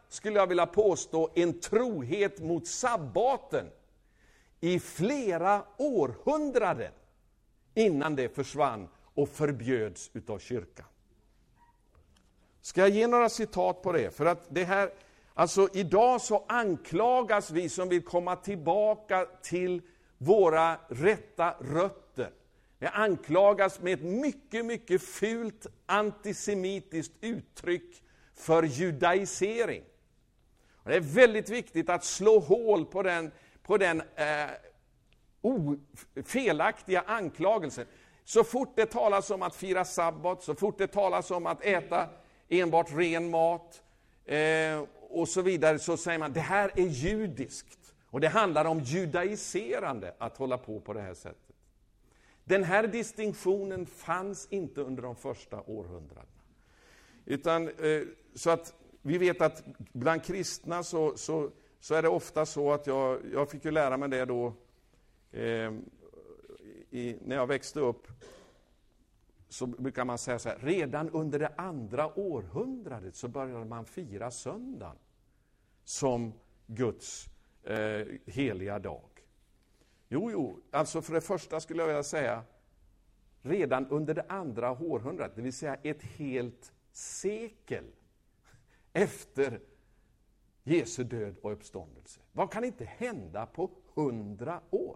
skulle jag vilja påstå, en trohet mot sabbaten i flera århundraden innan det försvann och förbjöds utav kyrkan. Ska jag ge några citat på det? För att det här, alltså idag så anklagas vi som vill komma tillbaka till våra rätta rötter. Det anklagas med ett mycket, mycket fult antisemitiskt uttryck för judaisering. Och det är väldigt viktigt att slå hål på den, på den eh, o, felaktiga anklagelsen. Så fort det talas om att fira sabbat, så fort det talas om att äta enbart ren mat eh, och så vidare, så säger man det här är judiskt. Och det handlar om judaiserande att hålla på på det här sättet. Den här distinktionen fanns inte under de första århundradena. Utan, eh, så att vi vet att bland kristna så, så, så är det ofta så att jag, jag fick ju lära mig det då eh, i, när jag växte upp. Så brukar man säga så här, redan under det andra århundradet så började man fira söndagen som Guds eh, heliga dag. Jo, jo, alltså för det första skulle jag vilja säga, redan under det andra århundradet, det vill säga ett helt sekel efter Jesu död och uppståndelse. Vad kan inte hända på hundra år?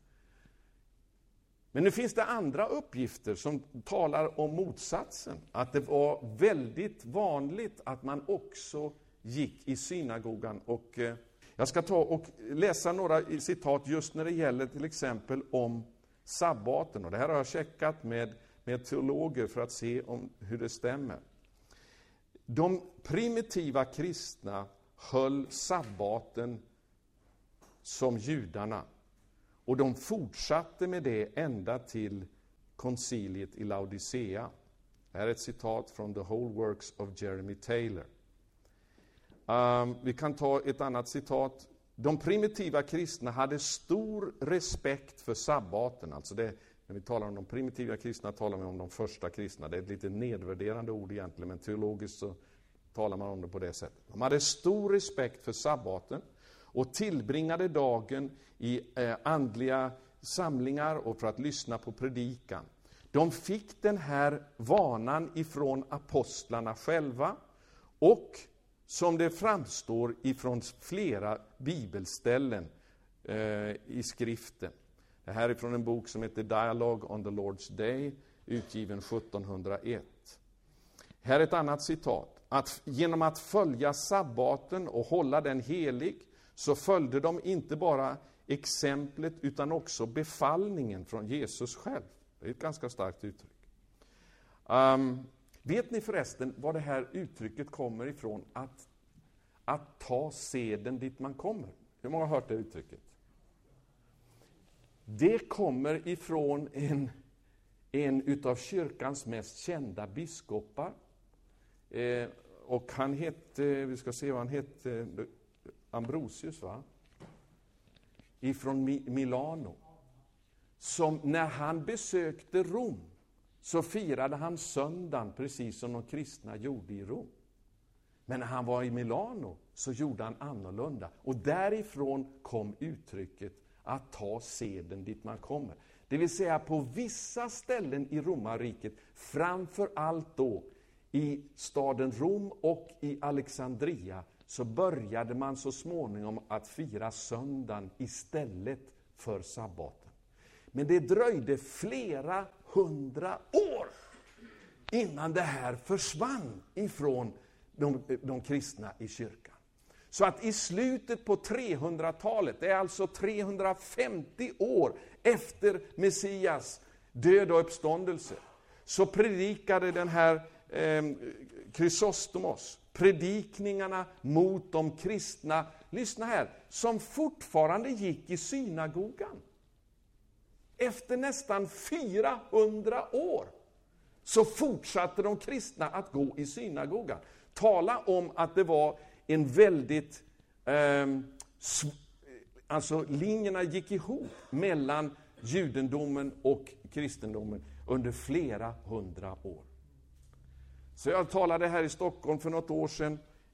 Men nu finns det andra uppgifter som talar om motsatsen. Att det var väldigt vanligt att man också gick i synagogan. Och eh, jag ska ta och läsa några citat just när det gäller till exempel om sabbaten. Och det här har jag checkat med, med teologer för att se om hur det stämmer. De primitiva kristna höll sabbaten som judarna. Och de fortsatte med det ända till konciliet i Laodicea. Det här är ett citat från The Whole Works of Jeremy Taylor. Um, vi kan ta ett annat citat. De primitiva kristna hade stor respekt för sabbaten. Alltså det, när vi talar om de primitiva kristna talar vi om de första kristna. Det är ett lite nedvärderande ord egentligen, men teologiskt så talar man om det på det sättet. De hade stor respekt för sabbaten och tillbringade dagen i eh, andliga samlingar och för att lyssna på predikan. De fick den här vanan ifrån apostlarna själva och som det framstår ifrån flera bibelställen eh, i skriften. Det här är från en bok som heter Dialogue on the Lord's Day, utgiven sjuttonhundraett. Här är ett annat citat. Att genom att följa sabbaten och hålla den helig så följde de inte bara exemplet utan också befallningen från Jesus själv. Det är ett ganska starkt uttryck. Um, vet ni förresten var det här uttrycket kommer ifrån? Att, att ta seden dit man kommer. Hur många har hört det uttrycket? Det kommer ifrån en, en utav kyrkans mest kända biskopar. Eh, och han hette, vi ska se vad han hette, Ambrosius va? Ifrån Milano. Som när han besökte Rom så firade han söndagen precis som de kristna gjorde i Rom. Men när han var i Milano så gjorde han annorlunda. Och därifrån kom uttrycket att ta seden dit man kommer. Det vill säga på vissa ställen i Romarriket, framför allt då i staden Rom och i Alexandria, så började man så småningom att fira söndagen istället för sabbaten. Men det dröjde flera hundra år innan det här försvann ifrån de, de kristna i kyrkan. Så att i slutet på trehundratalet, det är alltså trehundrafemtio år efter Messias död och uppståndelse, så predikade den här eh, Chrysostomos predikningarna mot de kristna, lyssna här, som fortfarande gick i synagogan. Efter nästan fyrahundra år så fortsatte de kristna att gå i synagogan. Tala om att det var en väldigt, eh, alltså linjerna gick ihop mellan judendomen och kristendomen under flera hundra år. Så jag talade här i Stockholm för något år sedan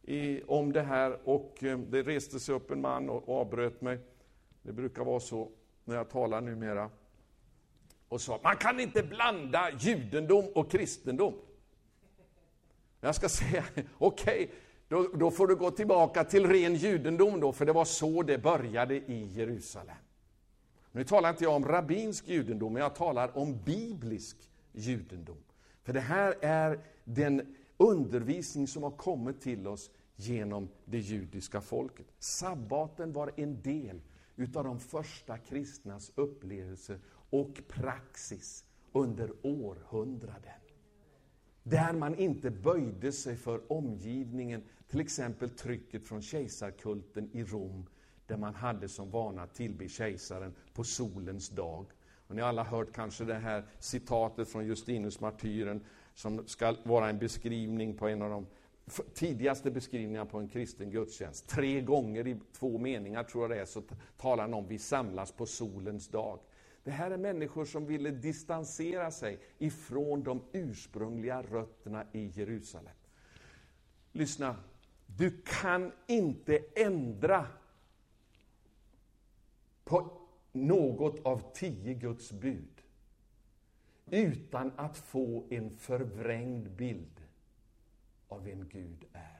i, om det här och eh, det reste sig upp en man och, och avbröt mig. Det brukar vara så när jag talar numera. Och sa, man kan inte blanda judendom och kristendom. Jag ska säga, okej, okay, då, då får du gå tillbaka till ren judendom då, för det var så det började i Jerusalem. Nu talar inte jag om rabbinsk judendom, men jag talar om biblisk judendom. För det här är den undervisning som har kommit till oss genom det judiska folket. Sabbaten var en del utav de första kristnas upplevelser och praxis under århundraden. Där man inte böjde sig för omgivningen, till exempel trycket från kejsarkulten i Rom, där man hade som vana att tillbe kejsaren på solens dag. Och ni har alla hört kanske det här citatet från Justinus martyren, som ska vara en beskrivning på en av de tidigaste beskrivningarna på en kristen gudstjänst. Tre gånger i två meningar tror jag det är, så talar han om vi samlas på solens dag. Det här är människor som ville distansera sig ifrån de ursprungliga rötterna i Jerusalem. Lyssna, du kan inte ändra på något av tio Guds bud utan att få en förvrängd bild av vem Gud är.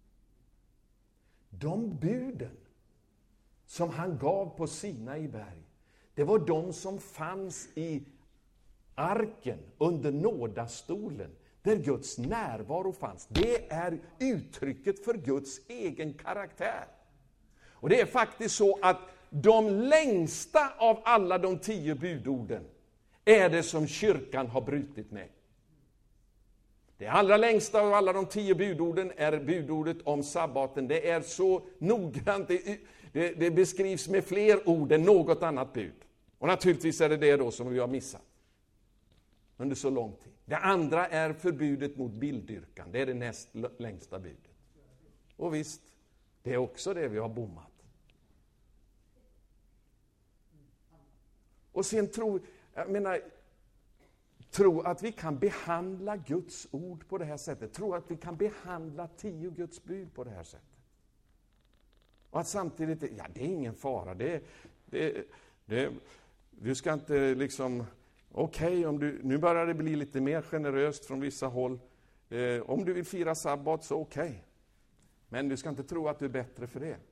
De buden som han gav på Sinai berg, det var de som fanns i arken under nådastolen, där Guds närvaro fanns. Det är uttrycket för Guds egen karaktär. Och det är faktiskt så att de längsta av alla de tio budorden är det som kyrkan har brutit med. Det allra längsta av alla de tio budorden är budordet om sabbaten. Det är så noggrant, det, det, det beskrivs med fler ord än något annat bud. Och naturligtvis är det det då som vi har missat under så lång tid. Det andra är förbudet mot bilddyrkan. Det är det näst längsta budet. Och visst, det är också det vi har bommat. Och sen tror, jag menar, tro att vi kan behandla Guds ord på det här sättet. Tro att vi kan behandla tio Guds bud på det här sättet. Och att samtidigt, ja, det är ingen fara. Det, det, det, du ska inte liksom, okej, okay, om du, nu börjar det bli lite mer generöst från vissa håll. Eh, om du vill fira sabbat så okej. Okay. Men du ska inte tro att du är bättre för det.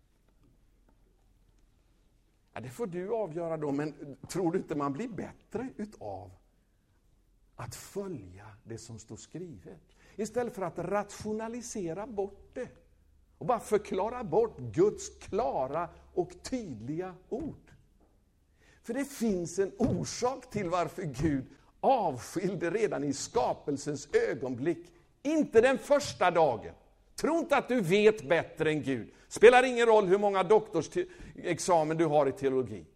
Ja, det får du avgöra då, men tror du inte man blir bättre utav att följa det som står skrivet? Istället för att rationalisera bort det och bara förklara bort Guds klara och tydliga ord. För det finns en orsak till varför Gud avskilde redan i skapelsens ögonblick, inte den första dagen. Tro inte att du vet bättre än Gud. Spelar ingen roll hur många doktorsexamen du har i teologi.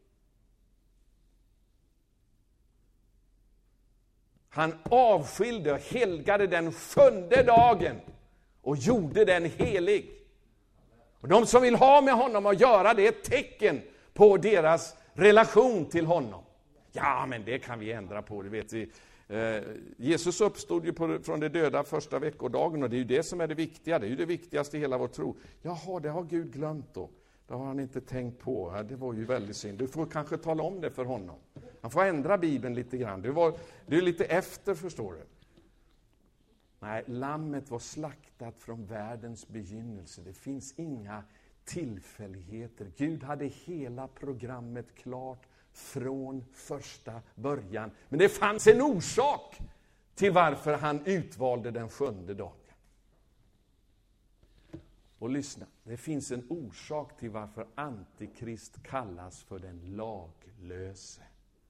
Han avskilde och helgade den sjunde dagen och gjorde den helig. Och de som vill ha med honom att göra, det är ett tecken på deras relation till honom. Ja, men det kan vi ändra på, det vet vi. Eh, Jesus uppstod ju på, från de döda första veckodagen, och det är ju det som är det viktiga. Det är ju det viktigaste i hela vår tro. Jaha, det har Gud glömt då. Det har han inte tänkt på. Det var ju väldigt synd. Du får kanske tala om det för honom. Han får ändra Bibeln lite grann. Du, var, du är lite efter, förstår du. Nej, lammet var slaktat från världens begynnelse. Det finns inga tillfälligheter. Gud hade hela programmet klart från första början. Men det fanns en orsak till varför han utvalde den sjunde dagen. Och lyssna, det finns en orsak till varför Antikrist kallas för den laglöse.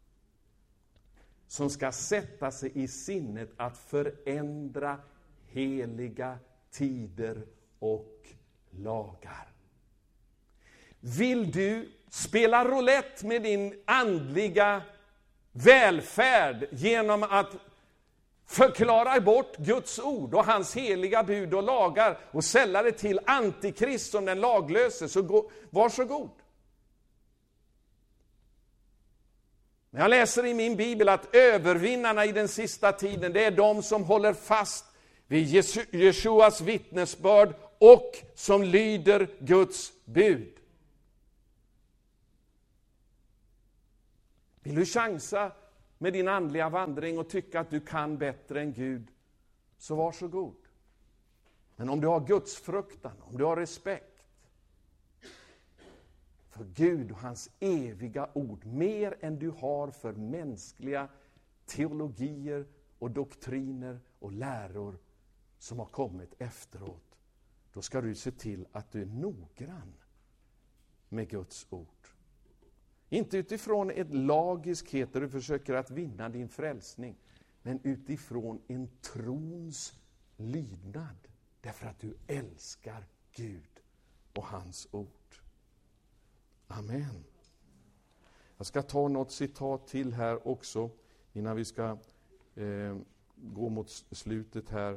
Som ska sätta sig i sinnet att förändra heliga tider och lagar. Vill du spela roulette med din andliga välfärd genom att förklara bort Guds ord och hans heliga bud och lagar och sälja det till Antikrist som den laglöse, så gå, varsågod. Men jag läser i min bibel att övervinnarna i den sista tiden, det är de som håller fast vid Jeshuas vittnesbörd och som lyder Guds bud. Vill du chansa med din andliga vandring och tycka att du kan bättre än Gud, så varsågod. Men om du har Guds fruktan, om du har respekt för Gud och hans eviga ord, mer än du har för mänskliga teologier och doktriner och läror som har kommit efteråt, då ska du se till att du är noggrann med Guds ord. Inte utifrån ett lagiskhet där du försöker att vinna din frälsning, men utifrån en trons lydnad, därför att du älskar Gud och hans ord. Amen. Jag ska ta något citat till här också innan vi ska eh, gå mot slutet här.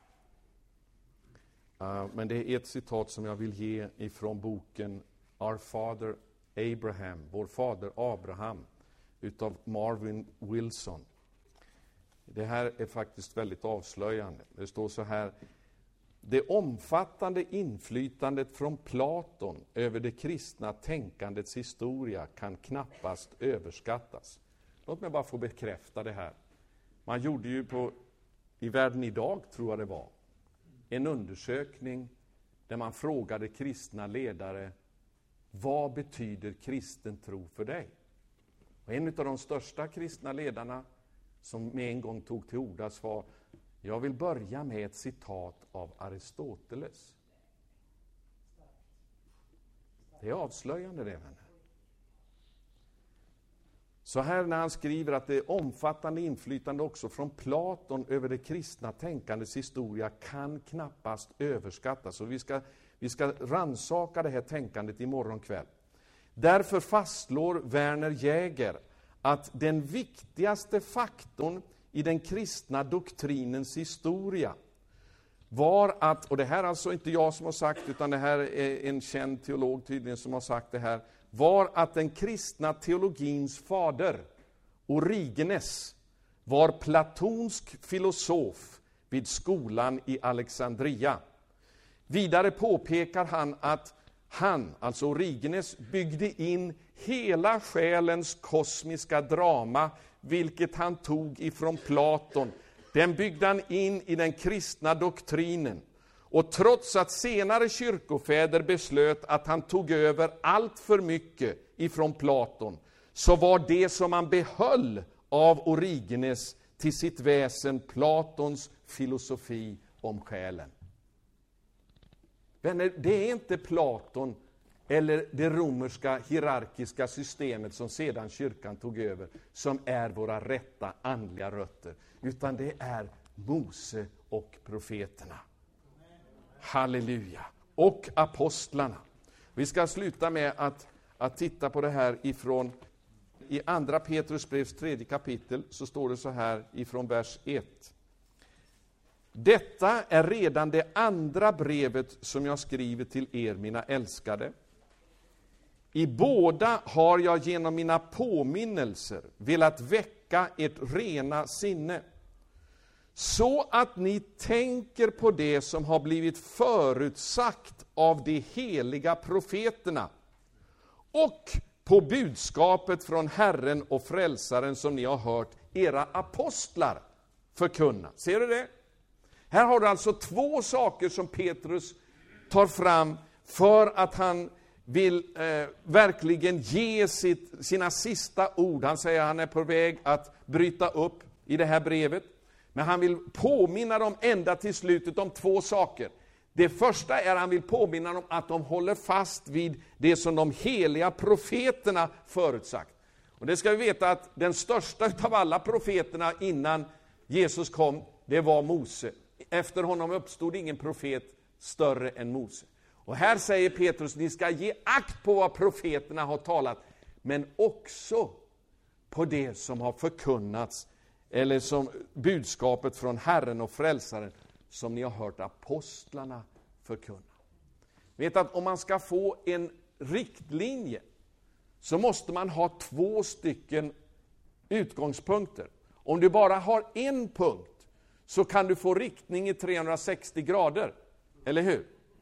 Uh, men det är ett citat som jag vill ge ifrån boken Our Father Abraham, vår fader Abraham, utav Marvin Wilson. Det här är faktiskt väldigt avslöjande. Det står så här: det omfattande inflytandet från Platon över det kristna tänkandets historia kan knappast överskattas. Låt mig bara få bekräfta det här. Man gjorde ju på, i Världen idag tror jag det var, en undersökning där man frågade kristna ledare: vad betyder kristen tro för dig? Och en av de största kristna ledarna som med en gång tog till orda sa: jag vill börja med ett citat av Aristoteles. Det är avslöjande det, vänner. Så här när han skriver att det är omfattande inflytande också från Platon över det kristna tänkandets historia kan knappast överskattas. Och vi ska, vi ska rannsaka det här tänkandet imorgon kväll. Därför fastslår Werner Jäger att den viktigaste faktorn i den kristna doktrinens historia var att, och det här är alltså inte jag som har sagt, utan det här är en känd teolog tydligen som har sagt det här, var att den kristna teologins fader, Origenes, var platonsk filosof vid skolan i Alexandria. Vidare påpekar han att han, alltså Origenes, byggde in hela själens kosmiska drama, vilket han tog ifrån Platon. Den byggde han in i den kristna doktrinen. Och trots att senare kyrkofäder beslöt att han tog över allt för mycket ifrån Platon, så var det som han behöll av Origenes till sitt väsen Platons filosofi om själen. Vänner, det är inte Platon eller det romerska hierarkiska systemet som sedan kyrkan tog över som är våra rätta andliga rötter, utan det är Mose och profeterna. Halleluja. Och apostlarna. Vi ska sluta med att, att titta på det här ifrån, i andra Petrus brevs tredje kapitel så står det så här ifrån vers ett. Detta är redan det andra brevet som jag skriver till er, mina älskade. I båda har jag genom mina påminnelser velat väcka ert rena sinne, så att ni tänker på det som har blivit förutsagt av de heliga profeterna och på budskapet från Herren och Frälsaren som ni har hört era apostlar förkunna. Ser du det? Här har du alltså två saker som Petrus tar fram för att han vill eh, verkligen ge sitt, sina sista ord. Han säger att han är på väg att bryta upp i det här brevet. Men han vill påminna dem ända till slutet om två saker. Det första är att han vill påminna dem att de håller fast vid det som de heliga profeterna förutsagt. Och det ska vi veta att den största av alla profeterna innan Jesus kom, det var Mose. Efter honom uppstod ingen profet större än Mose. Och här säger Petrus, ni ska ge akt på vad profeterna har talat, men också på det som har förkunnats, eller som budskapet från Herren och Frälsaren som ni har hört apostlarna förkunna. Vet att om man ska få en riktlinje så måste man ha två stycken utgångspunkter. Om du bara har en punkt så kan du få riktning i trehundrasextio grader, eller hur?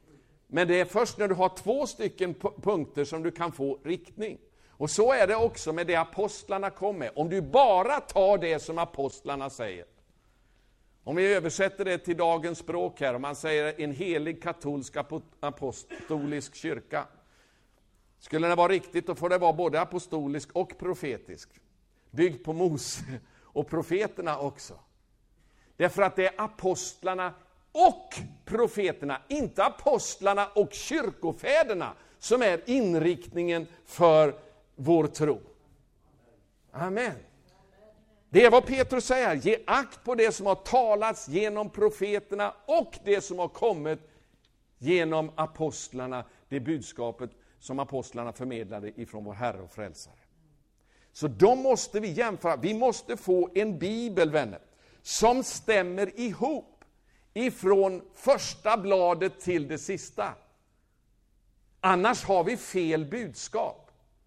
Men det är först när du har två stycken p- punkter som du kan få riktning. Och så är det också med det apostlarna kom med. Om du bara tar det som apostlarna säger. Om vi översätter det till dagens språk här, om man säger en helig katolsk apostolisk kyrka. Skulle det vara riktigt, då får det vara både apostolisk och profetisk. Byggd på Mose och profeterna också. Därför att det är apostlarna och profeterna, inte apostlarna och kyrkofäderna, som är inriktningen för vår tro. Amen. Det är vad Petrus säger. Ge akt på det som har talats genom profeterna och det som har kommit genom apostlarna. Det budskapet som apostlarna förmedlade ifrån vår Herre och Frälsare. Så de måste vi jämföra. Vi måste få en bibel, vänner, som stämmer ihop ifrån första bladet till det sista. Annars har vi fel budskap.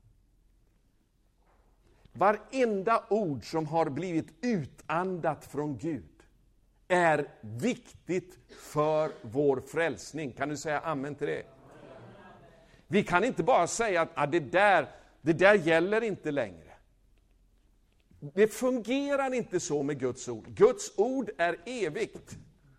Varenda ord som har blivit utandat från Gud är viktigt för vår frälsning. Kan du säga amen till det? Vi kan inte bara säga att ah, det, där, det där gäller inte längre. Det fungerar inte så med Guds ord. Guds ord är evigt.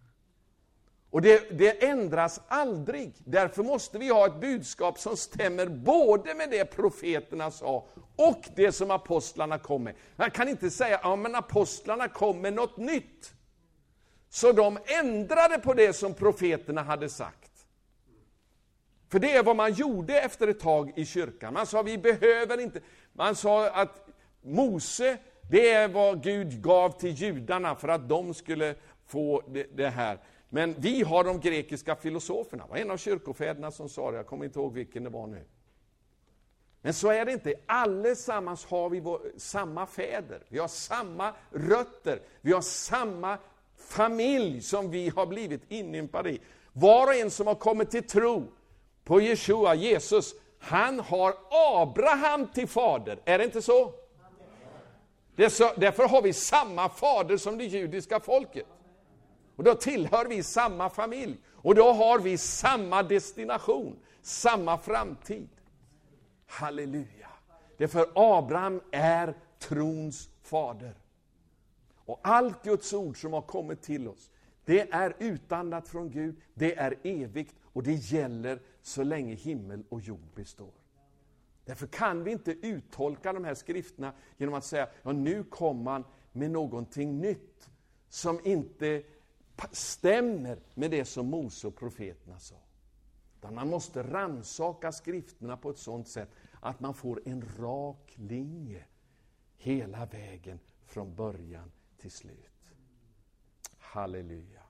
Och det, det ändras aldrig. Därför måste vi ha ett budskap som stämmer både med det profeterna sa och det som apostlarna kom med. Man kan inte säga att ja, apostlarna kom med något nytt. Så de ändrade på det som profeterna hade sagt. För det är vad man gjorde efter ett tag i kyrkan. Man sa vi behöver inte. Man sa att Mose, det är vad Gud gav till judarna för att de skulle få det, det här. Men vi har de grekiska filosoferna. Det var en av kyrkofäderna som sa det. Jag kommer inte ihåg vilken det var nu. Men så är det inte. Allesammans har vi vår, samma fäder. Vi har samma rötter. Vi har samma familj som vi har blivit inympade i. Var och en som har kommit till tro på Jeshua, Jesus, han har Abraham till fader. Är det inte så? Det är så därför har vi samma fader som det judiska folket. Och då tillhör vi samma familj. Och då har vi samma destination. Samma framtid. Halleluja. Därför Abraham är trons fader. Och allt Guds ord som har kommit till oss, det är utandat från Gud. Det är evigt och det gäller så länge himmel och jord består. Därför kan vi inte uttolka de här skrifterna genom att säga, ja nu kommer man med någonting nytt som inte stämmer med det som Mose och profeterna sa. Utan man måste ransaka skrifterna på ett sådant sätt att man får en rak linje hela vägen från början till slut. Halleluja.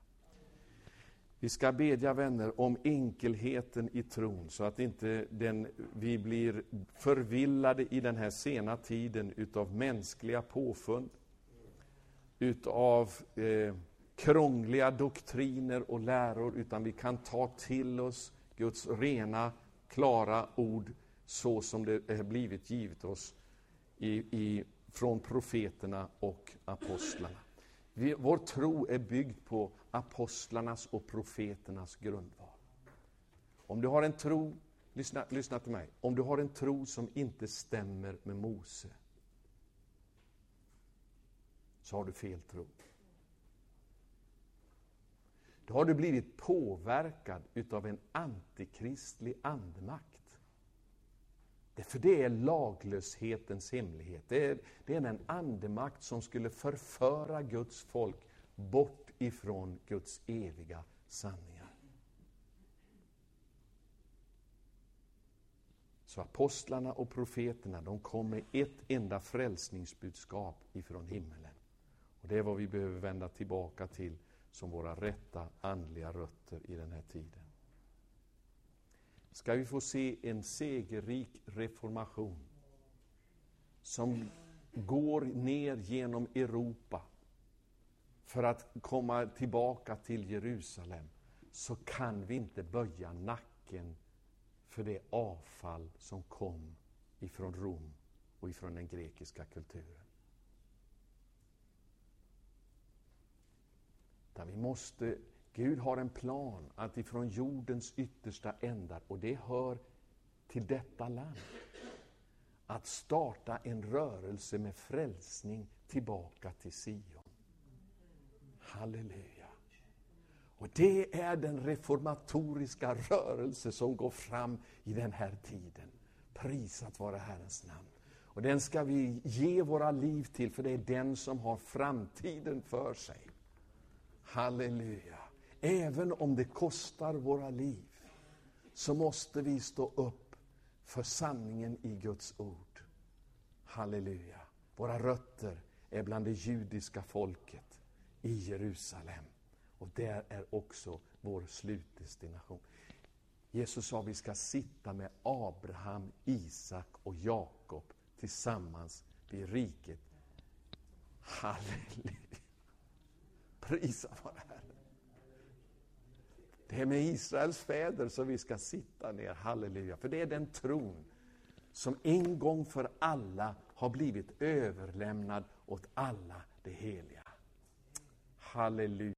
Vi ska bedja, vänner, om enkelheten i tron så att inte den, vi blir förvillade i den här sena tiden utav mänskliga påfund, utav eh, krångliga doktriner och läror, utan vi kan ta till oss Guds rena, klara ord så som det är blivit givet oss i, i, från profeterna och apostlarna. Vi, vår tro är byggd på apostlarnas och profeternas grundval. Om du har en tro, lyssna, lyssna till mig, om du har en tro som inte stämmer med Mose, så har du fel tro. Då har du blivit påverkad utav en antikristlig andemakt. Det, för det är laglöshetens hemlighet. Det är, det är den andemakt som skulle förföra Guds folk bort ifrån Guds eviga sanningar. Så apostlarna och profeterna, de kom med ett enda frälsningsbudskap ifrån himmelen. Och det är vad vi behöver vända tillbaka till som våra rätta andliga rötter i den här tiden. Ska vi få se en segerrik reformation som går ner genom Europa för att komma tillbaka till Jerusalem, så kan vi inte böja nacken för det avfall som kom ifrån Rom och ifrån den grekiska kulturen. Där vi måste Gud har en plan att ifrån jordens yttersta ändar, och det hör till detta land, att starta en rörelse med frälsning tillbaka till Sion. Halleluja. Och det är den reformatoriska rörelse som går fram i den här tiden. Prisat vara Herrens namn. Och den ska vi ge våra liv till, för det är den som har framtiden för sig. Halleluja. Även om det kostar våra liv, så måste vi stå upp för sanningen i Guds ord. Halleluja. Våra rötter är bland det judiska folket i Jerusalem. Och där är också vår slutdestination. Jesus sa att vi ska sitta med Abraham, Isak och Jakob tillsammans vid riket. Halleluja. Prisa vare Herren. Det är med Israels fäder som vi ska sitta ner. Halleluja. För det är den tron som en gång för alla har blivit överlämnad åt alla det heliga. Halleluja.